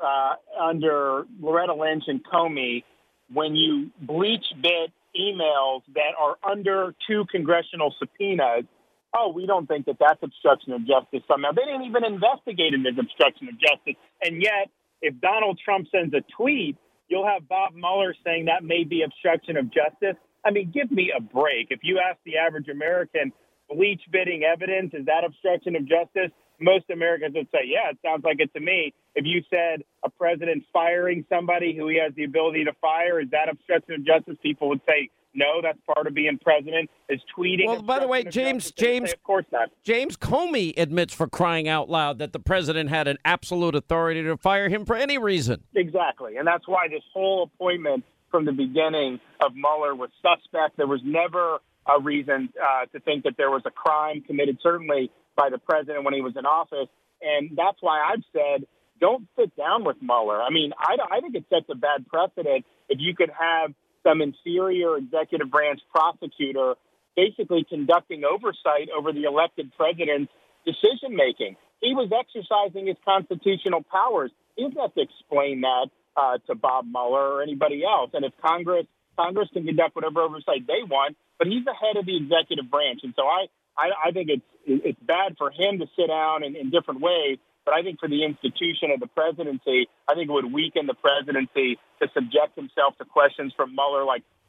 under Loretta Lynch and Comey, when you bleach bit emails that are under 2 congressional subpoenas, we don't think that that's obstruction of justice somehow. They didn't even investigate it as obstruction of justice. And yet, if Donald Trump sends a tweet, you'll have Bob Mueller saying that may be obstruction of justice. I mean, give me a break. If you ask the average American, bleach bidding evidence, is that obstruction of justice? Most Americans would say, yeah, it sounds like it to me. If you said a president firing somebody who he has the ability to fire, is that obstruction of justice? People would say, no, that's part of being president, is tweeting. Well, by the way, James, of course not. James Comey admits, for crying out loud, that the president had an absolute authority to fire him for any reason. Exactly. And that's why this whole appointment from the beginning of Mueller was suspect. There was never a reason to think that there was a crime committed, certainly by the president when he was in office. And that's why I've said, don't sit down with Mueller. I mean, I think it sets a bad precedent if you could have some inferior executive branch prosecutor basically conducting oversight over the elected president's decision-making. He was exercising his constitutional powers. He doesn't have to explain that to Bob Mueller or anybody else. And if Congress can conduct whatever oversight they want, but he's the head of the executive branch. And so I think it's bad for him to sit down in different ways. But I think for the institution of the presidency, I think it would weaken the presidency to subject himself to questions from Mueller like,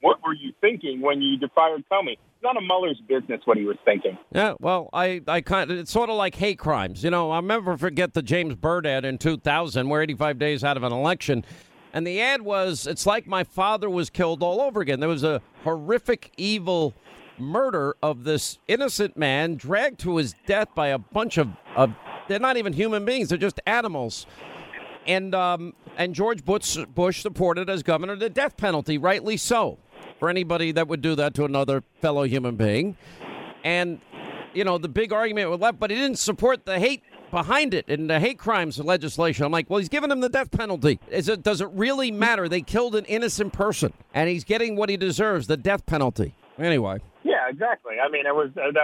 what were you thinking when you fired Comey? It's none of Mueller's business what he was thinking. Yeah, well, I kind of, it's sort of like hate crimes. You know, I'll never forget the James Byrd ad in 2000. We're 85 days out of an election. And the ad was, it's like my father was killed all over again. There was a horrific, evil murder of this innocent man dragged to his death by a bunch of they're not even human beings. They're just animals. And George Bush supported as governor the death penalty, rightly so, for anybody that would do that to another fellow human being. And, you know, the big argument with left, but he didn't support the hate behind it and the hate crimes legislation. I'm like, well, he's giving him the death penalty. Does it really matter? They killed an innocent person, and he's getting what he deserves, the death penalty. Anyway. Yeah, exactly. I mean,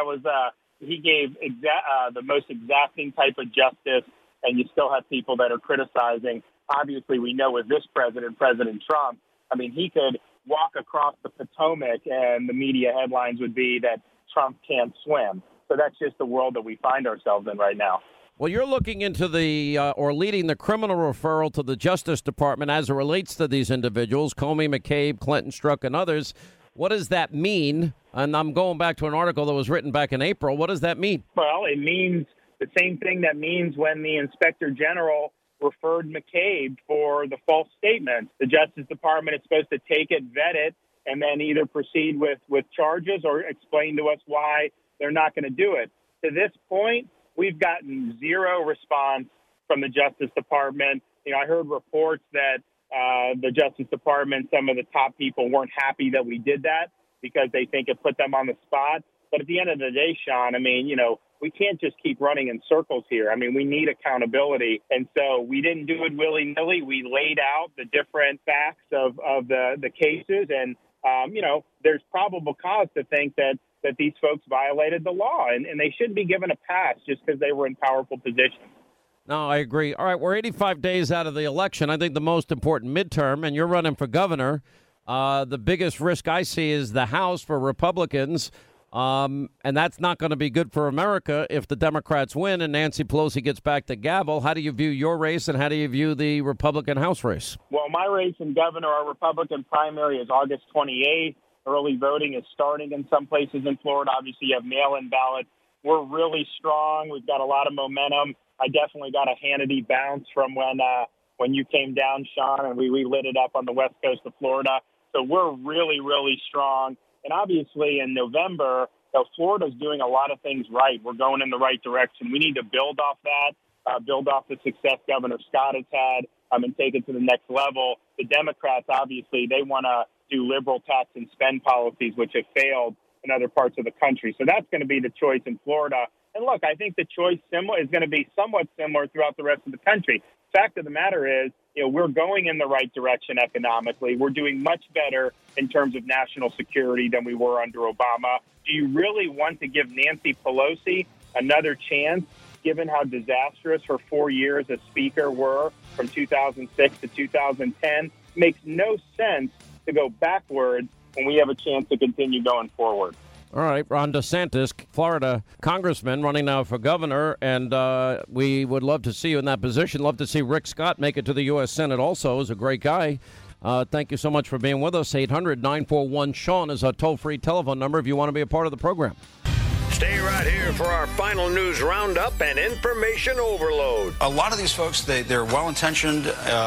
he gave the most exacting type of justice, and you still have people that are criticizing. Obviously, we know with this president, President Trump, I mean, he could walk across the Potomac and the media headlines would be that Trump can't swim. So that's just the world that we find ourselves in right now. Well, you're looking into or leading the criminal referral to the Justice Department as it relates to these individuals, Comey, McCabe, Clinton, Strzok, and others. What does that mean? And I'm going back to an article that was written back in April. What does that mean? Well, it means the same thing that means when the Inspector General referred McCabe for the false statement. The Justice Department is supposed to take it, vet it, and then either proceed with charges or explain to us why they're not going to do it. To this point, we've gotten zero response from the Justice Department. You know, I heard reports that the Justice Department, some of the top people weren't happy that we did that because they think it put them on the spot. But at the end of the day, Sean, I mean, you know, we can't just keep running in circles here. I mean, we need accountability. And so we didn't do it willy-nilly. We laid out the different facts of the cases. And, you know, there's probable cause to think that these folks violated the law. And they shouldn't be given a pass just because they were in powerful positions. No, I agree. All right, we're 85 days out of the election. I think the most important midterm, and you're running for governor. The biggest risk I see is the House for Republicans. And that's not going to be good for America if the Democrats win and Nancy Pelosi gets back to gavel. How do you view your race, and how do you view the Republican House race? Well, my race in governor, our Republican primary is August 28th. Early voting is starting in some places in Florida. Obviously, you have mail-in ballots. We're really strong. We've got a lot of momentum. I definitely got a Hannity bounce from when you came down, Sean, and we lit it up on the west coast of Florida. So we're really, really strong. And obviously in November, Florida's doing a lot of things right. We're going in the right direction. We need to build off that, build off the success Governor Scott has had, and take it to the next level. The Democrats, obviously, they want to do liberal tax and spend policies, which have failed in other parts of the country. So that's going to be the choice in Florida. And look, I think the choice is going to be somewhat similar throughout the rest of the country. Fact of the matter is, you know, we're going in the right direction economically. We're doing much better in terms of national security than we were under Obama. Do you really want to give Nancy Pelosi another chance, given how disastrous her 4 years as Speaker were from 2006 to 2010? Makes no sense to go backwards when we have a chance to continue going forward. All right, Ron DeSantis, Florida congressman, running now for governor, and we would love to see you in that position. Love to see Rick Scott make it to the U.S. Senate also. He's a great guy. Thank you so much for being with us. 800-941-SEAN is our toll-free telephone number if you want to be a part of the program. Stay right here for our final news roundup and information overload. A lot of these folks, they're well-intentioned.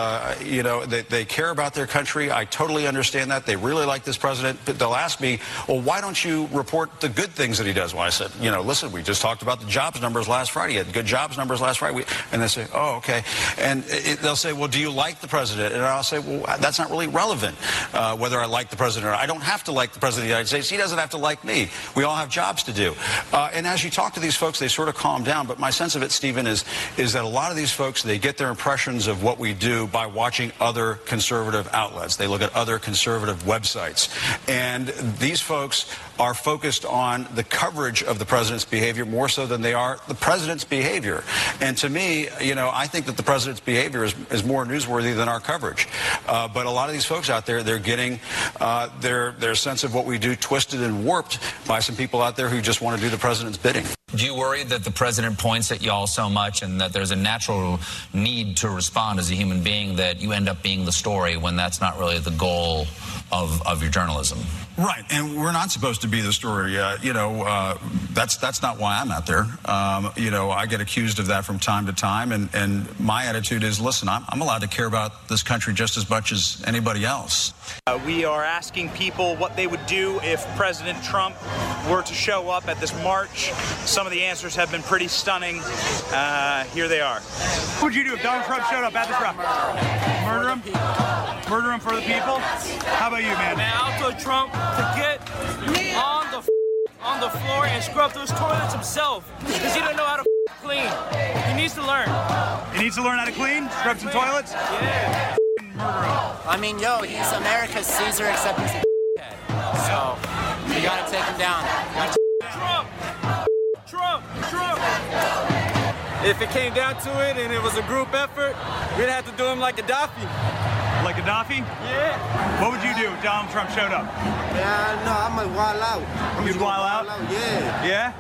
They care about their country. I totally understand that. They really like this president. But they'll ask me, well, why don't you report the good things that he does? Well, I said, listen, we just talked about the jobs numbers last Friday. He had good jobs numbers last Friday. And they say, oh, okay. And they'll say, well, do you like the president? And I'll say, well, that's not really relevant, whether I like the president or not. I don't have to like the president of the United States. He doesn't have to like me. We all have jobs to do. And as you talk to these folks, they sort of calm down. But my sense of it, Stephen, is that a lot of these folks, they get their impressions of what we do by watching other conservative outlets. They look at other conservative websites. And these folks are focused on the coverage of the president's behavior more so than they are the president's behavior. And to me, I think that the president's behavior is more newsworthy than our coverage. But a lot of these folks out there, they're getting their sense of what we do twisted and warped by some people out there who just want to do the president president's bidding. Do you worry that the president points at y'all so much and that there's a natural need to respond as a human being that you end up being the story when that's not really the goal of your journalism? Right, and we're not supposed to be the story. That's not why I'm out there. I get accused of that from time to time, and my attitude is, listen, I'm allowed to care about this country just as much as anybody else. We are asking people what they would do if President Trump were to show up at this march. Some of the answers have been pretty stunning. Here they are. What would you do if Donald Trump showed up at this rally? Murder him? Murder him for the people? How about you, man? Man, I'll tell Trump to get on the floor and scrub those toilets himself, because he don't know how to clean. He needs to learn. He needs to learn how to clean? Scrub some toilets? Yeah. Murder him. I mean, he's America's Caesar, except he's a head. So, you gotta take him down. Trump! If it came down to it and it was a group effort, we'd have to do him like Gaddafi. Like Gaddafi? Yeah. What would you do if Donald Trump showed up? Yeah, no, I'm gonna wild out. You'd wild out? Yeah. Yeah?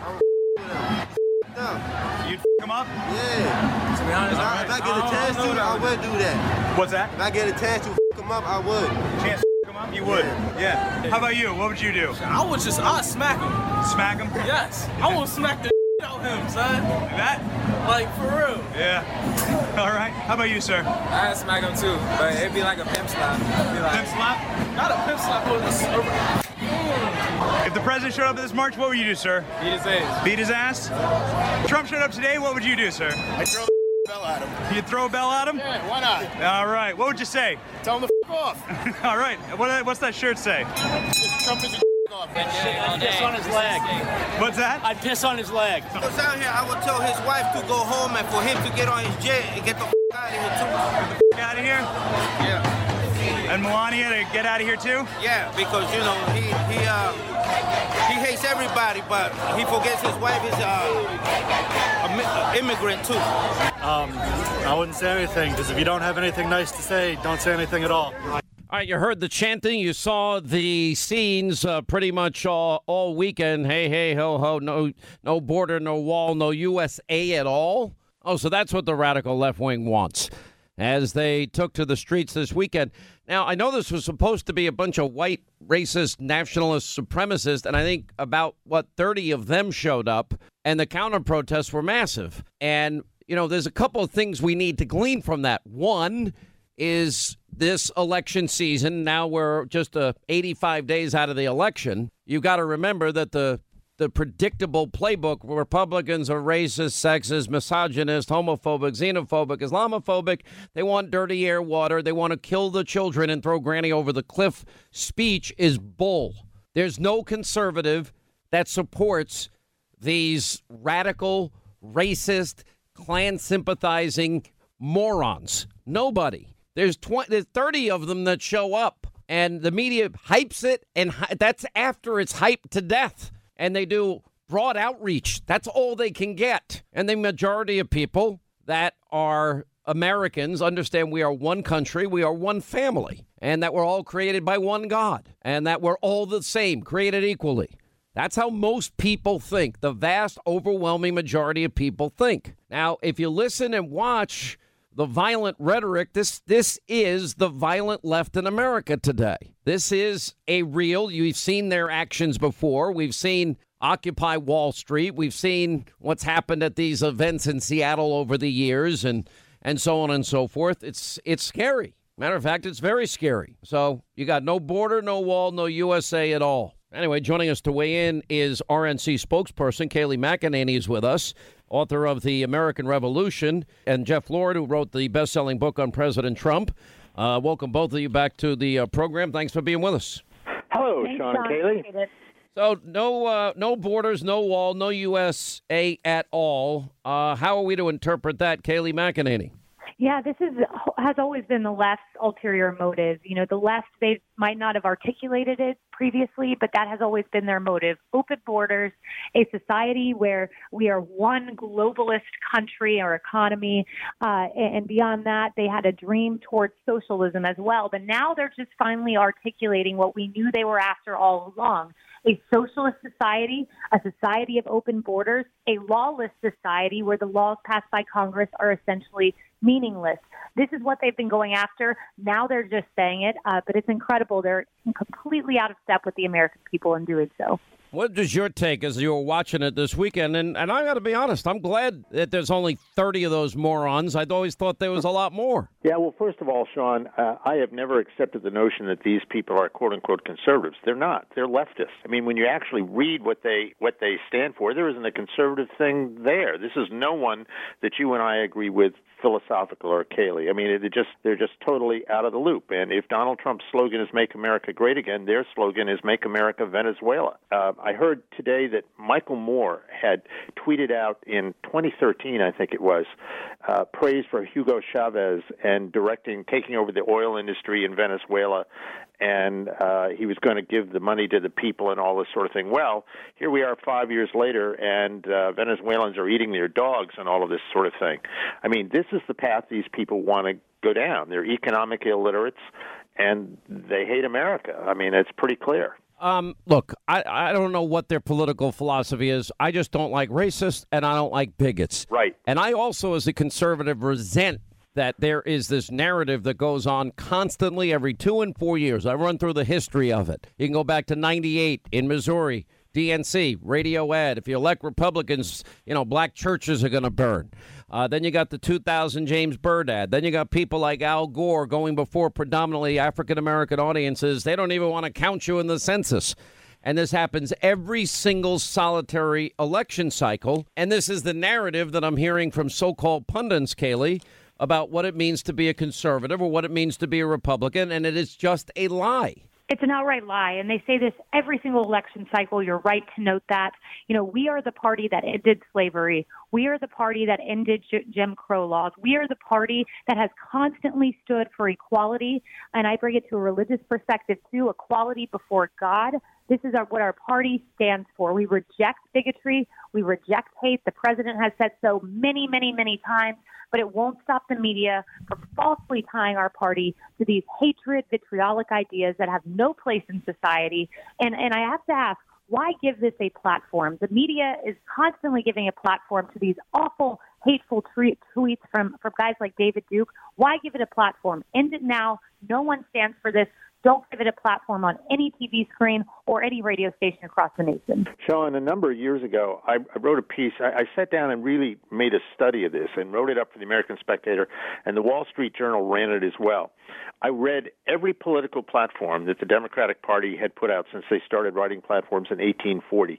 You'd f*** him up? Yeah. To be honest, If I get a chance to, I would do that. What's that? If I get a chance to f*** him up, I would. Chance to f*** him up? You would? Yeah. How about you? What would you do? I'd smack him. Smack him? Yes. I will smack the out of him, son. Like that? Like, for real. Yeah. All right. How about you, sir? I'd smack him too, but it'd be like a pimp slap. Pimp slap? Not a pimp slap, but If the president showed up at this march, what would you do, sir? Beat his ass. Beat his ass? Trump showed up today, what would you do, sir? I'd throw the bell at him. You'd throw a bell at him? Yeah, why not? All right. What would you say? Tell him to f*** off. All right. What's that shirt say? Trump is a off. I'd piss on his leg. What's that? I'd piss on his leg. If he was out here, I would tell his wife to go home and for him to get on his jet and get the f*** out of here too. Get the f*** out of here? Yeah. And Melania to get out of here too? Yeah, because he hates everybody, but he forgets his wife is an immigrant too. I wouldn't say anything, because if you don't have anything nice to say, don't say anything at all. All right, you heard the chanting. You saw the scenes pretty much all weekend. Hey, hey, ho, ho, no border, no wall, no USA at all. Oh, so that's what the radical left wing wants, as they took to the streets this weekend. Now, I know this was supposed to be a bunch of white, racist, nationalist supremacists, and I think about, 30 of them showed up, and the counter-protests were massive. And, there's a couple of things we need to glean from that. One is this election season. Now we're just 85 days out of the election. You've got to remember that the predictable playbook, Republicans are racist, sexist, misogynist, homophobic, xenophobic, Islamophobic. They want dirty air, water. They want to kill the children and throw granny over the cliff. Speech is bull. There's no conservative that supports these radical, racist, Klan sympathizing morons. Nobody. There's 30 of them that show up, and the media hypes it, and that's after it's hyped to death. And they do broad outreach. That's all they can get. And the majority of people that are Americans understand we are one country, we are one family, and that we're all created by one God, and that we're all the same, created equally. That's how most people think. The vast, overwhelming majority of people think. Now, if you listen and watch the violent rhetoric, this is the violent left in America today. This is you've seen their actions before. We've seen Occupy Wall Street. We've seen what's happened at these events in Seattle over the years and so on and so forth. It's scary. Matter of fact, it's very scary. So you got no border, no wall, no USA at all. Anyway, joining us to weigh in is RNC spokesperson Kayleigh McEnany is with us, author of The American Revolution, and Jeff Lord, who wrote the best-selling book on President Trump. Welcome both of you back to the program. Thanks for being with us. Hello, Sean and Kayleigh. So no borders, no wall, no USA at all. How are we to interpret that, Kayleigh McEnany? Yeah, this has always been the left's ulterior motive. The left, they might not have articulated it previously, but that has always been their motive. Open borders, a society where we are one globalist country or economy, and beyond that, they had a dream towards socialism as well. But now they're just finally articulating what we knew they were after all along. a socialist society, a society of open borders, a lawless society where the laws passed by Congress are essentially meaningless. This is what they've been going after. Now they're just saying it, but it's incredible. They're completely out of step with the American people in doing so. What is your take as you were watching it this weekend? And I got to be honest, I'm glad that there's only 30 of those morons. I'd always thought there was a lot more. Yeah, well, first of all, Sean, I have never accepted the notion that these people are quote-unquote conservatives. They're not. They're leftists. I mean, when you actually read what they stand for, there isn't a conservative thing there. This is no one that you and I agree with philosophical or Kayleigh. I mean, they're just totally out of the loop. And if Donald Trump's slogan is "Make America Great Again," their slogan is "Make America Venezuela." I heard today that Michael Moore had tweeted out in 2013, I think it was, praise for Hugo Chavez and taking over the oil industry in Venezuela, and he was going to give the money to the people and all this sort of thing. Well, here we are 5 years later, and Venezuelans are eating their dogs and all of this sort of thing. I mean, this is the path these people want to go down. They're economic illiterates, and they hate America. I mean, it's pretty clear. Look, I don't know what their political philosophy is. I just don't like racists, and I don't like bigots. Right. And I also, as a conservative, resent that there is this narrative that goes on constantly every 2 and 4 years. I run through the history of it. You can go back to 98 in Missouri, DNC, radio ad. If you elect Republicans, black churches are going to burn. Then you got the 2000 James Byrd ad. Then you got people like Al Gore going before predominantly African-American audiences. They don't even want to count you in the census. And this happens every single solitary election cycle. And this is the narrative that I'm hearing from so-called pundits, Kayleigh, about what it means to be a conservative or what it means to be a Republican. And it is just a lie. It's an outright lie, and they say this every single election cycle. You're right to note that. We are the party that ended slavery. We are the party that ended Jim Crow laws. We are the party that has constantly stood for equality, and I bring it to a religious perspective, too, equality before God. This is what our party stands for. We reject bigotry. We reject hate. The president has said so many, many, many times, but it won't stop the media from falsely tying our party to these hatred, vitriolic ideas that have no place in society. And I have to ask, why give this a platform? The media is constantly giving a platform to these awful, hateful tweets from guys like David Duke. Why give it a platform? End it now. No one stands for this. Don't give it a platform on any TV screen or any radio station across the nation. Sean, a number of years ago, I wrote a piece. I sat down and really made a study of this and wrote it up for the American Spectator, and the Wall Street Journal ran it as well. I read every political platform that the Democratic Party had put out since they started writing platforms in 1840.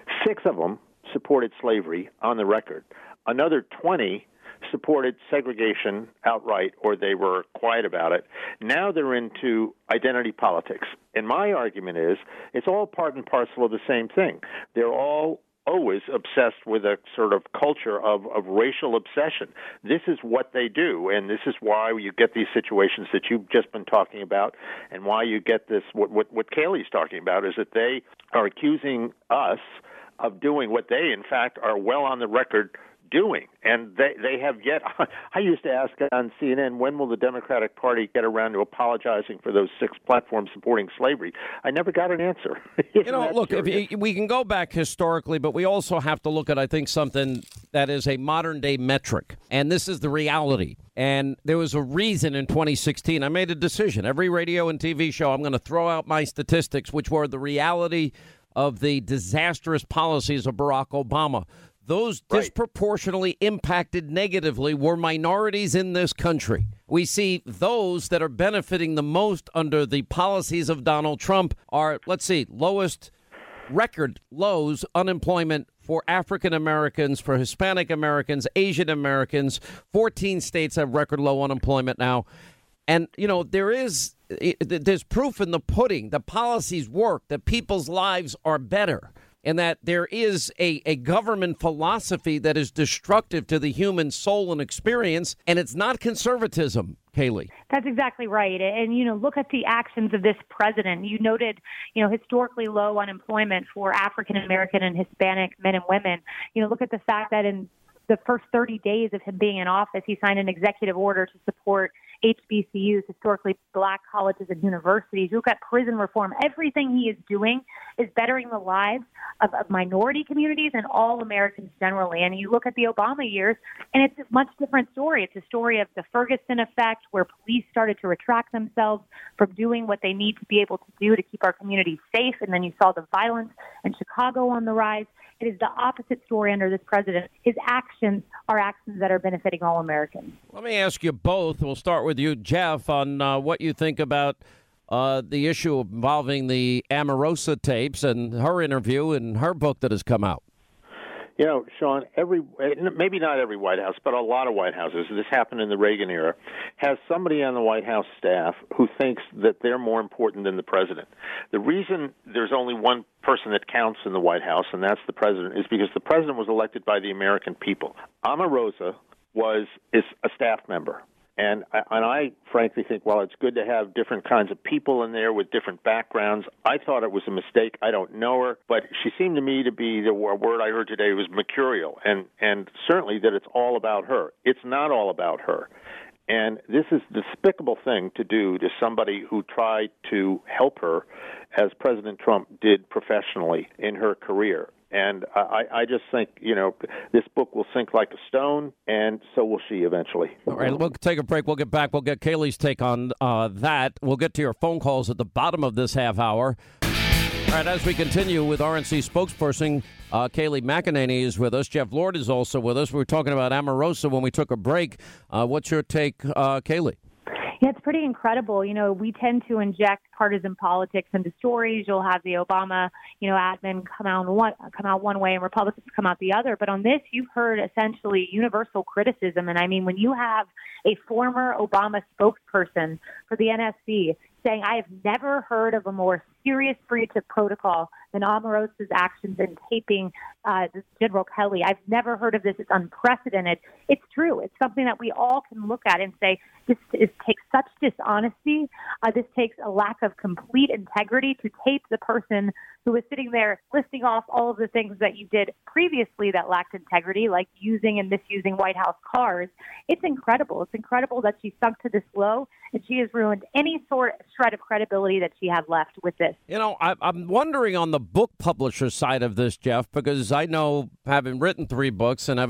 6 of them supported slavery on the record. Another 20 supported segregation outright, or they were quiet about it. Now they're into identity politics. And my argument is it's all part and parcel of the same thing. They're all always obsessed with a sort of culture of racial obsession. This is what they do, and this is why you get these situations that you've just been talking about, and why you get this, what Kayleigh's talking about, is that they are accusing us of doing what they, in fact, are well on the record doing. And they have yet. I used to ask on CNN, when will the Democratic Party get around to apologizing for those 6 platforms supporting slavery? I never got an answer. Look, we can go back historically, but we also have to look at, I think, something that is a modern day metric. And this is the reality. And there was a reason in 2016 I made a decision. Every radio and TV show, I'm going to throw out my statistics, which were the reality of the disastrous policies of Barack Obama. Those disproportionately impacted negatively were minorities in this country. We see those that are benefiting the most under the policies of Donald Trump are, lowest record lows unemployment for African Americans, for Hispanic Americans, Asian Americans. 14 states have record low unemployment now. And, there's proof in the pudding. The policies work, that people's lives are better. And that there is a government philosophy that is destructive to the human soul and experience, and it's not conservatism, Kayleigh. That's exactly right. And, look at the actions of this president. You noted, historically low unemployment for African American and Hispanic men and women. Look at the fact that in the first 30 days of him being in office, he signed an executive order to support HBCUs, historically black colleges and universities. You look at prison reform. Everything he is doing is bettering the lives of minority communities and all Americans generally. And you look at the Obama years, and it's a much different story. It's a story of the Ferguson effect, where police started to retract themselves from doing what they need to be able to do to keep our communities safe. And then you saw the violence in Chicago on the rise. It is the opposite story under this president. His actions are actions that are benefiting all Americans. Let me ask you both. We'll start with you, Jeff, on what you think about the issue involving the Omarosa tapes and her interview and her book that has come out. You know, Sean, maybe not every White House, but a lot of White Houses, this happened in the Reagan era, has somebody on the White House staff who thinks that they're more important than the president. The reason there's only one person that counts in the White House, and that's the president, is because the president was elected by the American people. Omarosa is a staff member. And I frankly think, while it's good to have different kinds of people in there with different backgrounds, I thought it was a mistake. I don't know her, but she seemed to me to be, the word I heard today was mercurial, and certainly that it's all about her. It's not all about her. And this is a despicable thing to do to somebody who tried to help her, as President Trump did professionally in her career. And I just think, you know, this book will sink like a stone, and so will she eventually. All right, we'll take a break. We'll get back. We'll get Kayleigh's take on that. We'll get to your phone calls at the bottom of this half hour. All right, as we continue with RNC spokesperson Kayleigh McEnany is with us. Jeff Lord is also with us. We were talking about Omarosa when we took a break. What's your take, Kayleigh? Yeah, it's pretty incredible. You know, we tend to inject partisan politics into stories. You'll have the Obama, admin come out one way and Republicans come out the other. But on this, you've heard essentially universal criticism. And I mean, when you have a former Obama spokesperson for the NSC saying, I have never heard of a more serious breach of protocol than Omarosa's actions in taping General Kelly. I've never heard of this. It's unprecedented. It's true. It's something that we all can look at and say, this takes such dishonesty. This takes a lack of complete integrity to tape the person who was sitting there listing off all of the things that you did previously that lacked integrity, like using and misusing White House cars. It's incredible. It's incredible that she sunk to this low, and she has ruined any sort of shred of credibility that she had left with this. You know, I'm wondering on the book publisher side of this, Jeff, because I know, having written 3 books and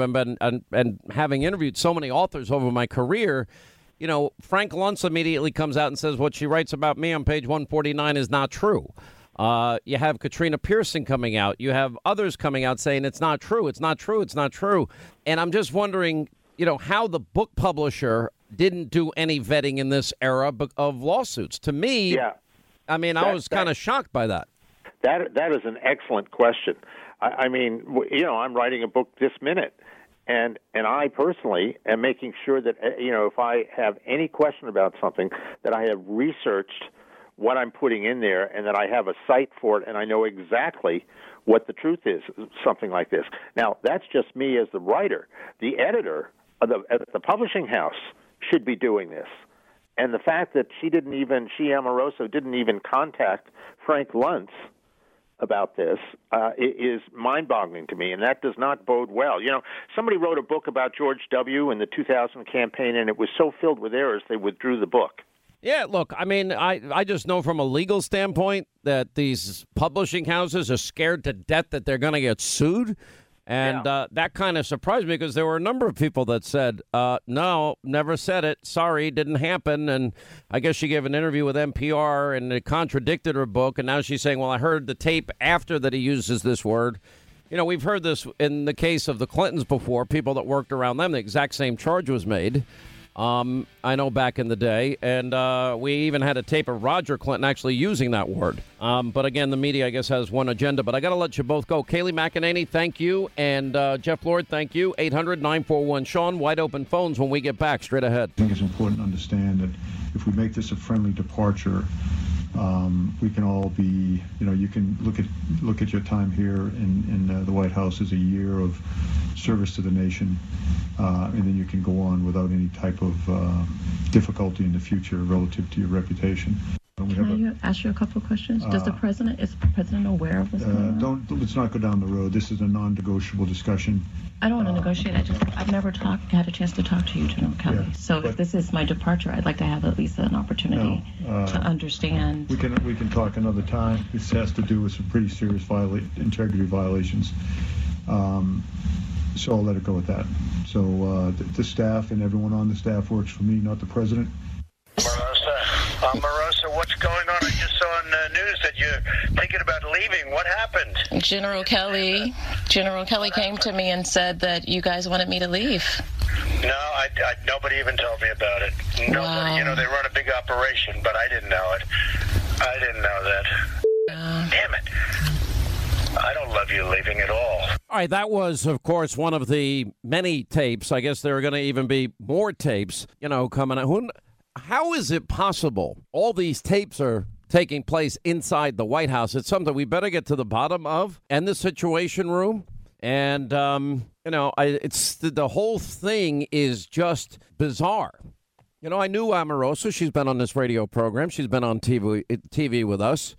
having interviewed so many authors over my career, you know, Frank Luntz immediately comes out and says what she writes about me on page 149 is not true. You have Katrina Pearson coming out. You have others coming out saying it's not true. It's not true. It's not true. And I'm just wondering, you know, how the book publisher didn't do any vetting in this era of lawsuits. To me, I mean, I was kind of shocked by that. That is an excellent question. I mean, you know, I'm writing a book this minute. And I personally am making sure that, you know, if I have any question about something, that I have researched what I'm putting in there and that I have a site for it and I know exactly what the truth is, something like this. Now, that's just me as the writer. The editor at the publishing house should be doing this. And the fact that Omarosa didn't even contact Frank Luntz about this is mind-boggling to me, and that does not bode well. You know, somebody wrote a book about George W. in the 2000 campaign, and it was so filled with errors they withdrew the book. Yeah, look, I mean, I just know from a legal standpoint that these publishing houses are scared to death that they're going to get sued. And that kind of surprised me because there were a number of people that said, no, never said it. Sorry, didn't happen. And I guess she gave an interview with NPR and it contradicted her book. And now she's saying, well, I heard the tape after that he uses this word. You know, we've heard this in the case of the Clintons before, people that worked around them. The exact same charge was made. I know back in the day, and we even had a tape of Roger Clinton actually using that word. But again, the media, I guess, has one agenda. But I got to let you both go. Kayleigh McEnany, thank you. And Jeff Lord, thank you. 800-941-SEAN. Wide open phones when we get back. Straight ahead. I think it's important to understand that if we make this a friendly departure, we can all be, you know, you can look at your time here in the White House as a year of service to the nation, and then you can go on without any type of difficulty in the future relative to your reputation. Can I ask you a couple of questions? Is the president aware of what's going on? Let's not go down the road. This is a non-negotiable discussion. I don't want to negotiate. I've never had a chance to talk to you, General Kelly. If this is my departure, I'd like to have at least an opportunity to understand. We can talk another time. This has to do with some pretty serious integrity violations. So I'll let it go with that. So the staff and everyone on the staff works for me, not the president. Marosa, what's going on? I just saw on the news that you're thinking about leaving. What happened? General Kelly came to me and said that you guys wanted me to leave. No, nobody even told me about it. Nobody. Wow. They run a big operation, but I didn't know it. I didn't know that. Damn it. I don't love you leaving at all. All right, that was, of course, one of the many tapes. I guess there are going to even be more tapes, coming out. How is it possible all these tapes are taking place inside the White House? It's something we better get to the bottom of. And the Situation Room. And, it's the whole thing is just bizarre. I knew Omarosa. She's been on this radio program. She's been on TV with us.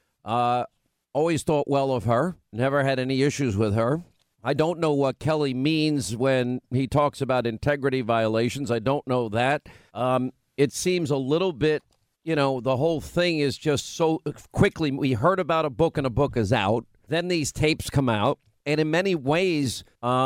Always thought well of her. Never had any issues with her. I don't know what Kelly means when he talks about integrity violations. I don't know that. It seems a little bit, the whole thing is just so quickly. We heard about a book and a book is out. Then these tapes come out. And in many ways,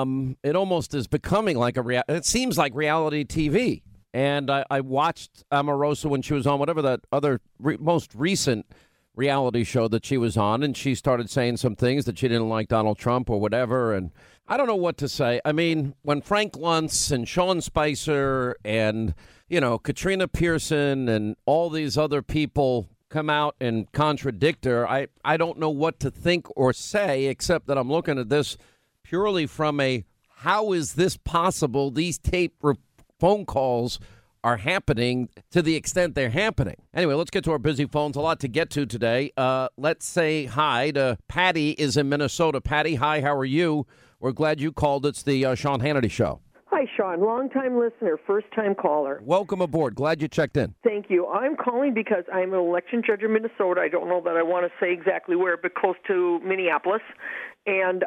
it almost is becoming like it seems like reality TV. And I watched Omarosa when she was on whatever that other most recent reality show that she was on, and she started saying some things that she didn't like Donald Trump or whatever, and I don't know what to say. I mean, when Frank Luntz and Sean Spicer and, Katrina Pearson and all these other people come out and contradict her, I don't know what to think or say, except that I'm looking at this purely from how is this possible? These phone calls are happening to the extent they're happening. Anyway, let's get to our busy phones. A lot to get to today. Let's say hi to Patty is in Minnesota. Patty, hi, how are you? We're glad you called. It's the Sean Hannity Show. Hi, Sean. Long-time listener, first-time caller. Welcome aboard. Glad you checked in. Thank you. I'm calling because I'm an election judge in Minnesota. I don't know that I want to say exactly where, but close to Minneapolis. And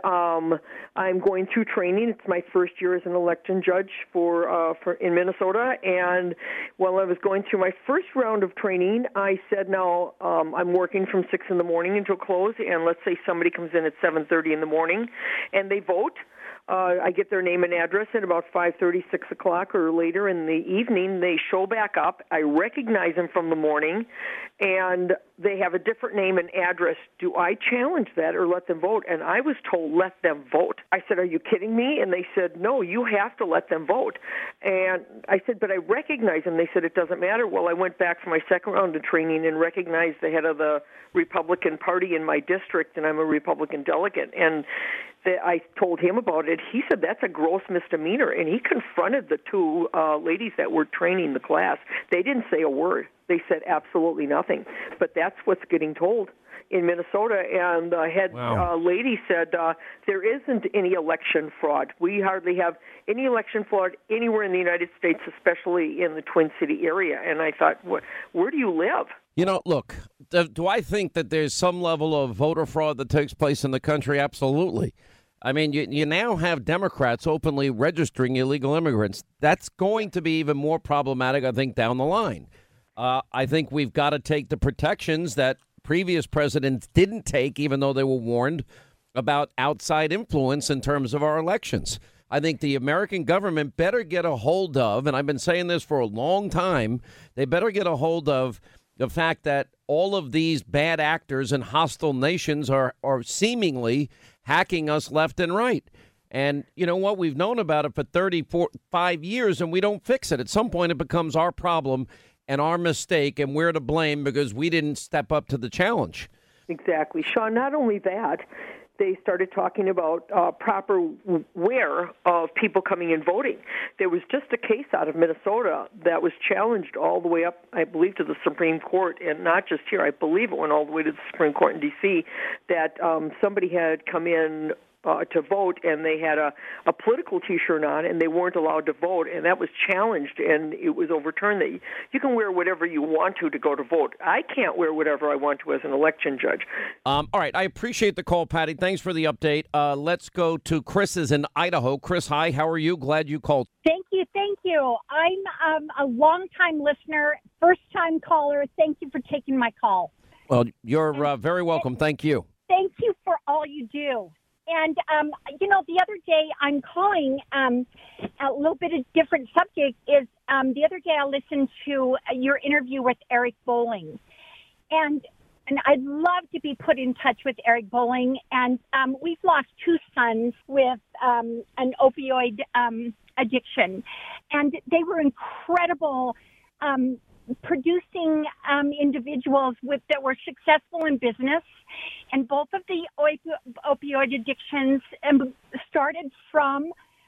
I'm going through training. It's my first year as an election judge for in Minnesota. And while I was going through my first round of training, I said, now I'm working from 6 in the morning until close. And let's say somebody comes in at 7:30 in the morning and they vote. I get their name and address at about 5:30, 6 o'clock, or later in the evening. They show back up. I recognize them from the morning, and they have a different name and address. Do I challenge that or let them vote? And I was told, let them vote. I said, are you kidding me? And they said, no, you have to let them vote. And I said, but I recognize them. They said, it doesn't matter. Well, I went back for my second round of training and recognized the head of the Republican Party in my district, and I'm a Republican delegate. And I told him about it. He said that's a gross misdemeanor, and he confronted the two ladies that were training the class. They didn't say a word. They said absolutely nothing. But that's what's getting told in Minnesota. And the head lady said there isn't any election fraud. We hardly have any election fraud anywhere in the United States, especially in the Twin City area. And I thought, where do you live? Look, do I think that there's some level of voter fraud that takes place in the country? Absolutely. I mean, you now have Democrats openly registering illegal immigrants. That's going to be even more problematic, I think, down the line. I think we've got to take the protections that previous presidents didn't take, even though they were warned about outside influence in terms of our elections. I think the American government better get a hold of, and I've been saying this for a long time, they better get a hold of the fact that all of these bad actors and hostile nations are seemingly hacking us left and right. And you know what? We've known about it for 35 years, and we don't fix it. At some point, it becomes our problem and our mistake, and we're to blame because we didn't step up to the challenge. Exactly. Sean, not only that, they started talking about proper wear of people coming and voting. There was just a case out of Minnesota that was challenged all the way up, I believe, to the Supreme Court, and not just here. I believe it went all the way to the Supreme Court in D.C., that somebody had come in to vote, and they had a political T-shirt on, and they weren't allowed to vote, and that was challenged, and it was overturned that you can wear whatever you want to go to vote. I can't wear whatever I want to as an election judge. All right, I appreciate the call, Patty. Thanks for the update. Let's go to Chris is in Idaho. Chris, hi, how are you? Glad you called. Thank you. I'm a long-time listener, first-time caller. Thank you for taking my call. Well, you're very welcome. Thank you. Thank you for all you do. And, the other day I'm calling a little bit of different subject is the other day I listened to your interview with Eric Bolling. And I'd love to be put in touch with Eric Bolling. And we've lost 2 sons with an opioid addiction. And they were incredible producing individuals that were successful in business, and both of the opioid addictions started from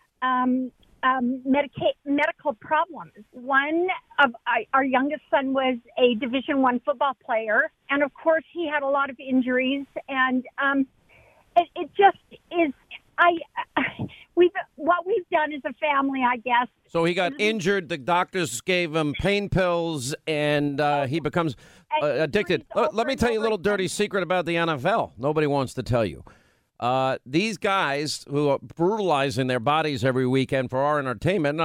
medical problems. One of our youngest son was a Division I football player, and of course he had a lot of injuries, and it just is. What we've done as a family, I guess. So he got injured. The doctors gave him pain pills, and he becomes addicted. Let me tell you a little dirty secret about the NFL. Nobody wants to tell you. These guys who are brutalizing their bodies every weekend for our entertainment,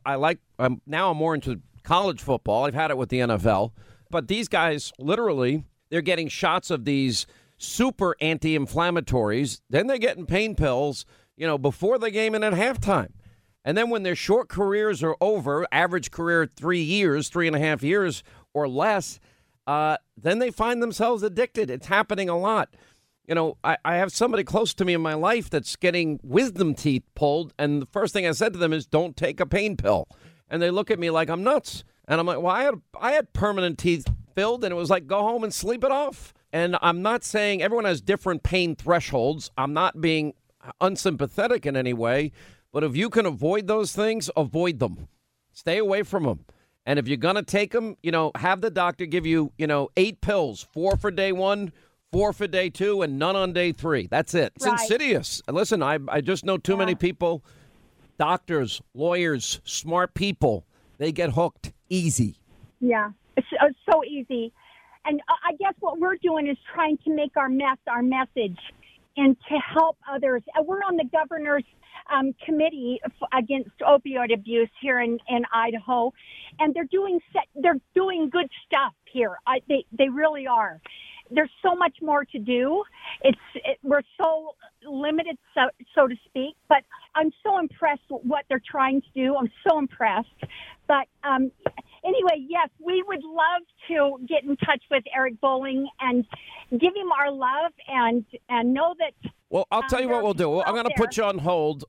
and now I'm more into college football. I've had it with the NFL. But these guys, literally, they're getting shots of these super anti-inflammatories. Then they're getting pain pills, before the game and at halftime. And then when their short careers are over, average career 3.5 years or less, then they find themselves addicted. It's happening a lot. I have somebody close to me in my life that's getting wisdom teeth pulled, and the first thing I said to them is, don't take a pain pill. And they look at me like I'm nuts. And I'm like, well, I had permanent teeth filled, and it was like, go home and sleep it off. And I'm not saying everyone has different pain thresholds. I'm not being unsympathetic in any way. But if you can avoid those things, avoid them. Stay away from them. And if you're going to take them, have the doctor give you, 8 pills, 4 for day 1, 4 for day 2, and none on day 3. That's it. It's insidious. And listen, I just know too many people, doctors, lawyers, smart people, they get hooked easy. Yeah, it's so easy. And I guess what we're doing is trying to make our message and to help others. We're on the governor's committee against opioid abuse here in Idaho, and they're doing good stuff here. They really are. There's so much more to do. We're so limited, so to speak. But I'm so impressed with what they're trying to do. I'm so impressed. But anyway, yes, we would love to get in touch with Eric Bolling and give him our love and know that. Well, I'll tell you what we'll do. I'm going to put you on hold.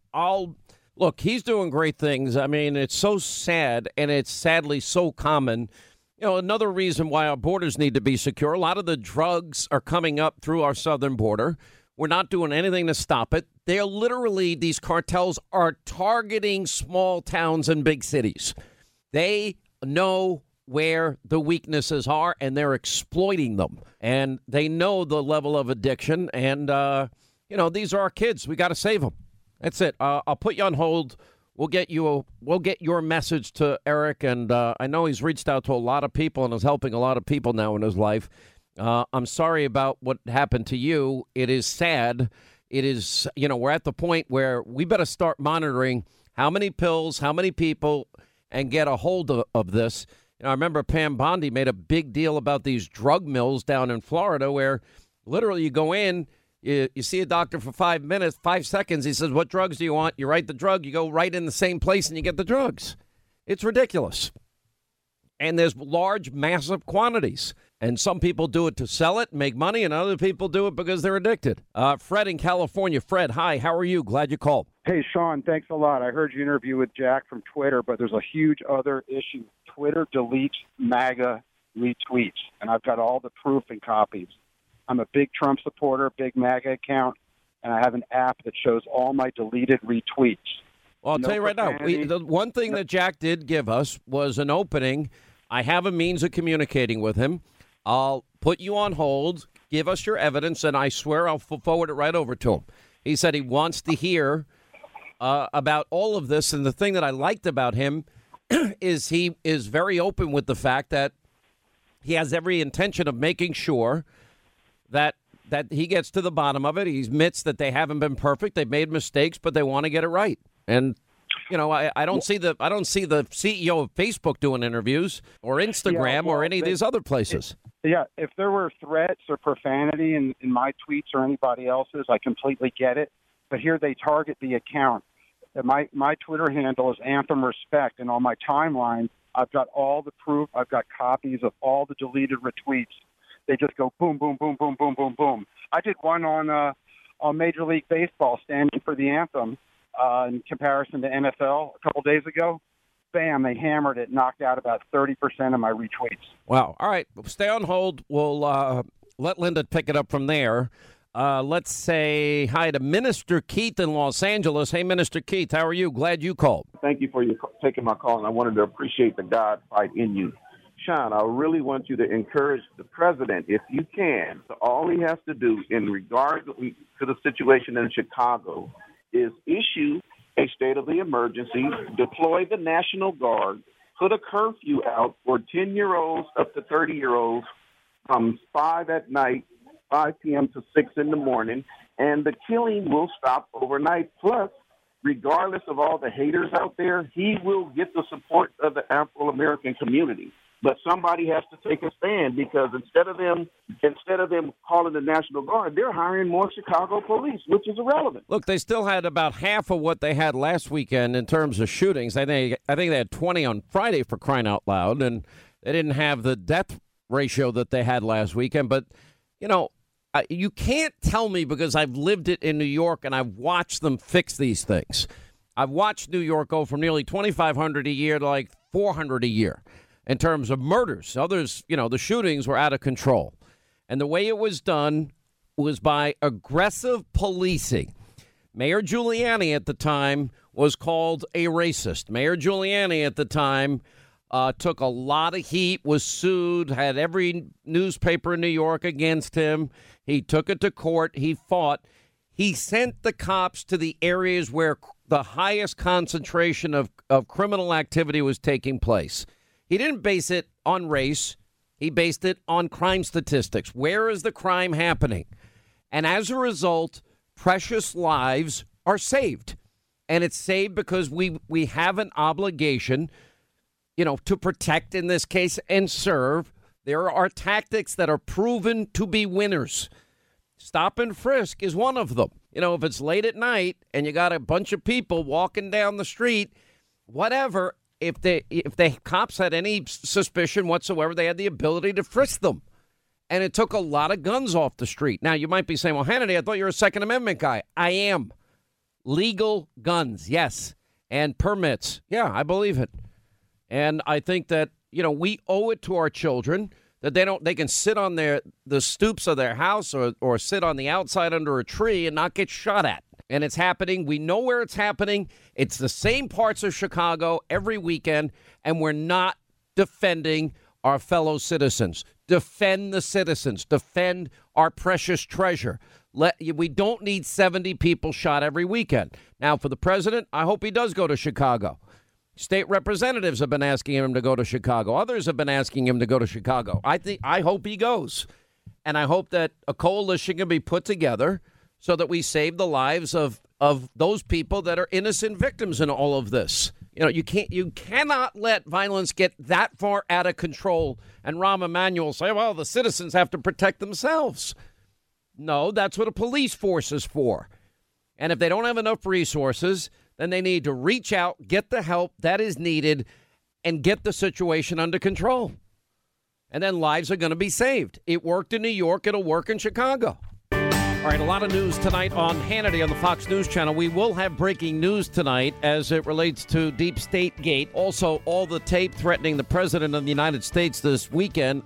Look, he's doing great things. I mean, it's so sad, and it's sadly so common. Another reason why our borders need to be secure. A lot of the drugs are coming up through our southern border. We're not doing anything to stop it. They're literally, these cartels are targeting small towns and big cities. They know where the weaknesses are, and they're exploiting them. And they know the level of addiction. And, these are our kids. We got to save them. That's it. I'll put you on hold. We'll get your message to Eric, and I know he's reached out to a lot of people and is helping a lot of people now in his life. I'm sorry about what happened to you. It is sad. It is, we're at the point where we better start monitoring how many pills, how many people, and get a hold of this. I remember Pam Bondi made a big deal about these drug mills down in Florida where literally you go in, you see a doctor for 5 minutes, 5 seconds. He says, what drugs do you want? You write the drug. You go right in the same place and you get the drugs. It's ridiculous. And there's large, massive quantities. And some people do it to sell it, make money, and other people do it because they're addicted. Fred in California. Fred, hi. How are you? Glad you called. Hey, Sean, thanks a lot. I heard your interview with Jack from Twitter, but there's a huge other issue. Twitter deletes MAGA retweets, and I've got all the proof and copies. I'm a big Trump supporter, big MAGA account, and I have an app that shows all my deleted retweets. Well, I'll tell you right now, the one thing that Jack did give us was an opening. I have a means of communicating with him. I'll put you on hold, give us your evidence, and I swear I'll forward it right over to him. He said he wants to hear about all of this. And the thing that I liked about him is he is very open with the fact that he has every intention of making sure that he gets to the bottom of it. He admits that they haven't been perfect. They've made mistakes, but they want to get it right. And I don't see the CEO of Facebook doing interviews or Instagram or any of these other places. Yeah, if there were threats or profanity in my tweets or anybody else's, I completely get it. But here they target the account. My Twitter handle is Anthem Respect, and on my timeline, I've got all the proof. I've got copies of all the deleted retweets. They just go boom, boom, boom, boom, boom, boom, boom. I did one on Major League Baseball standing for the anthem in comparison to NFL a couple days ago. Bam, they hammered it, knocked out about 30% of my retweets. Wow. All right, stay on hold. We'll let Linda pick it up from there. Let's say hi to Minister Keith in Los Angeles. Hey, Minister Keith, how are you? Glad you called. Thank you for taking my call, and I wanted to appreciate the God fight in you. Sean, I really want you to encourage the president, if you can. So all he has to do in regard to the situation in Chicago is issue a state of the emergency, deploy the National Guard, put a curfew out for 10-year-olds up to 30-year-olds from 5 p.m. to 6 in the morning, and the killing will stop overnight. Plus, regardless of all the haters out there, he will get the support of the Afro-American community. But somebody has to take a stand, because instead of them calling the National Guard, they're hiring more Chicago police, which is irrelevant. Look, they still had about half of what they had last weekend in terms of shootings. I think they had 20 on Friday, for crying out loud, and they didn't have the death ratio that they had last weekend. But, you can't tell me, because I've lived it in New York and I've watched them fix these things. I've watched New York go from nearly 2,500 a year to like 400 a year. In terms of murders, others, the shootings were out of control. And the way it was done was by aggressive policing. Mayor Giuliani at the time was called a racist. Mayor Giuliani at the time took a lot of heat, was sued, had every newspaper in New York against him. He took it to court. He fought. He sent the cops to the areas where the highest concentration of criminal activity was taking place. He didn't base it on race. He based it on crime statistics. Where is the crime happening? And as a result, precious lives are saved. And it's saved because we have an obligation, to protect, in this case, and serve. There are tactics that are proven to be winners. Stop and frisk is one of them. If it's late at night and you got a bunch of people walking down the street, whatever, if the cops had any suspicion whatsoever, they had the ability to frisk them. And it took a lot of guns off the street. Now, you might be saying, well, Hannity, I thought you were a Second Amendment guy. I am. Legal guns, yes. And permits. Yeah, I believe it. And I think that, we owe it to our children that they can sit on the stoops of their house or sit on the outside under a tree and not get shot at. And it's happening. We know where it's happening. It's the same parts of Chicago every weekend, and we're not defending our fellow citizens. Defend the citizens. Defend our precious treasure. We don't need 70 people shot every weekend. Now, for the president, I hope he does go to Chicago. State representatives have been asking him to go to Chicago. Others have been asking him to go to Chicago. I hope he goes. And I hope that a coalition can be put together so that we save the lives of those people that are innocent victims in all of this. You cannot let violence get that far out of control. And Rahm Emanuel say, well, the citizens have to protect themselves. No, that's what a police force is for. And if they don't have enough resources, then they need to reach out, get the help that is needed, and get the situation under control. And then lives are going to be saved. It worked in New York. It'll work in Chicago. All right, a lot of news tonight on Hannity on the Fox News Channel. We will have breaking news tonight as it relates to Deep State Gate. Also, all the tape threatening the president of the United States this weekend.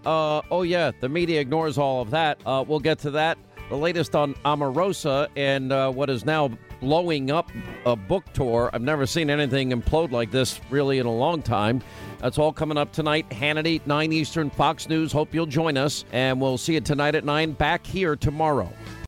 The media ignores all of that. We'll get to that. The latest on Omarosa and what is now blowing up a book tour. I've never seen anything implode like this really in a long time. That's all coming up tonight. Hannity, 9 Eastern, Fox News. Hope you'll join us. And we'll see you tonight at 9, back here tomorrow.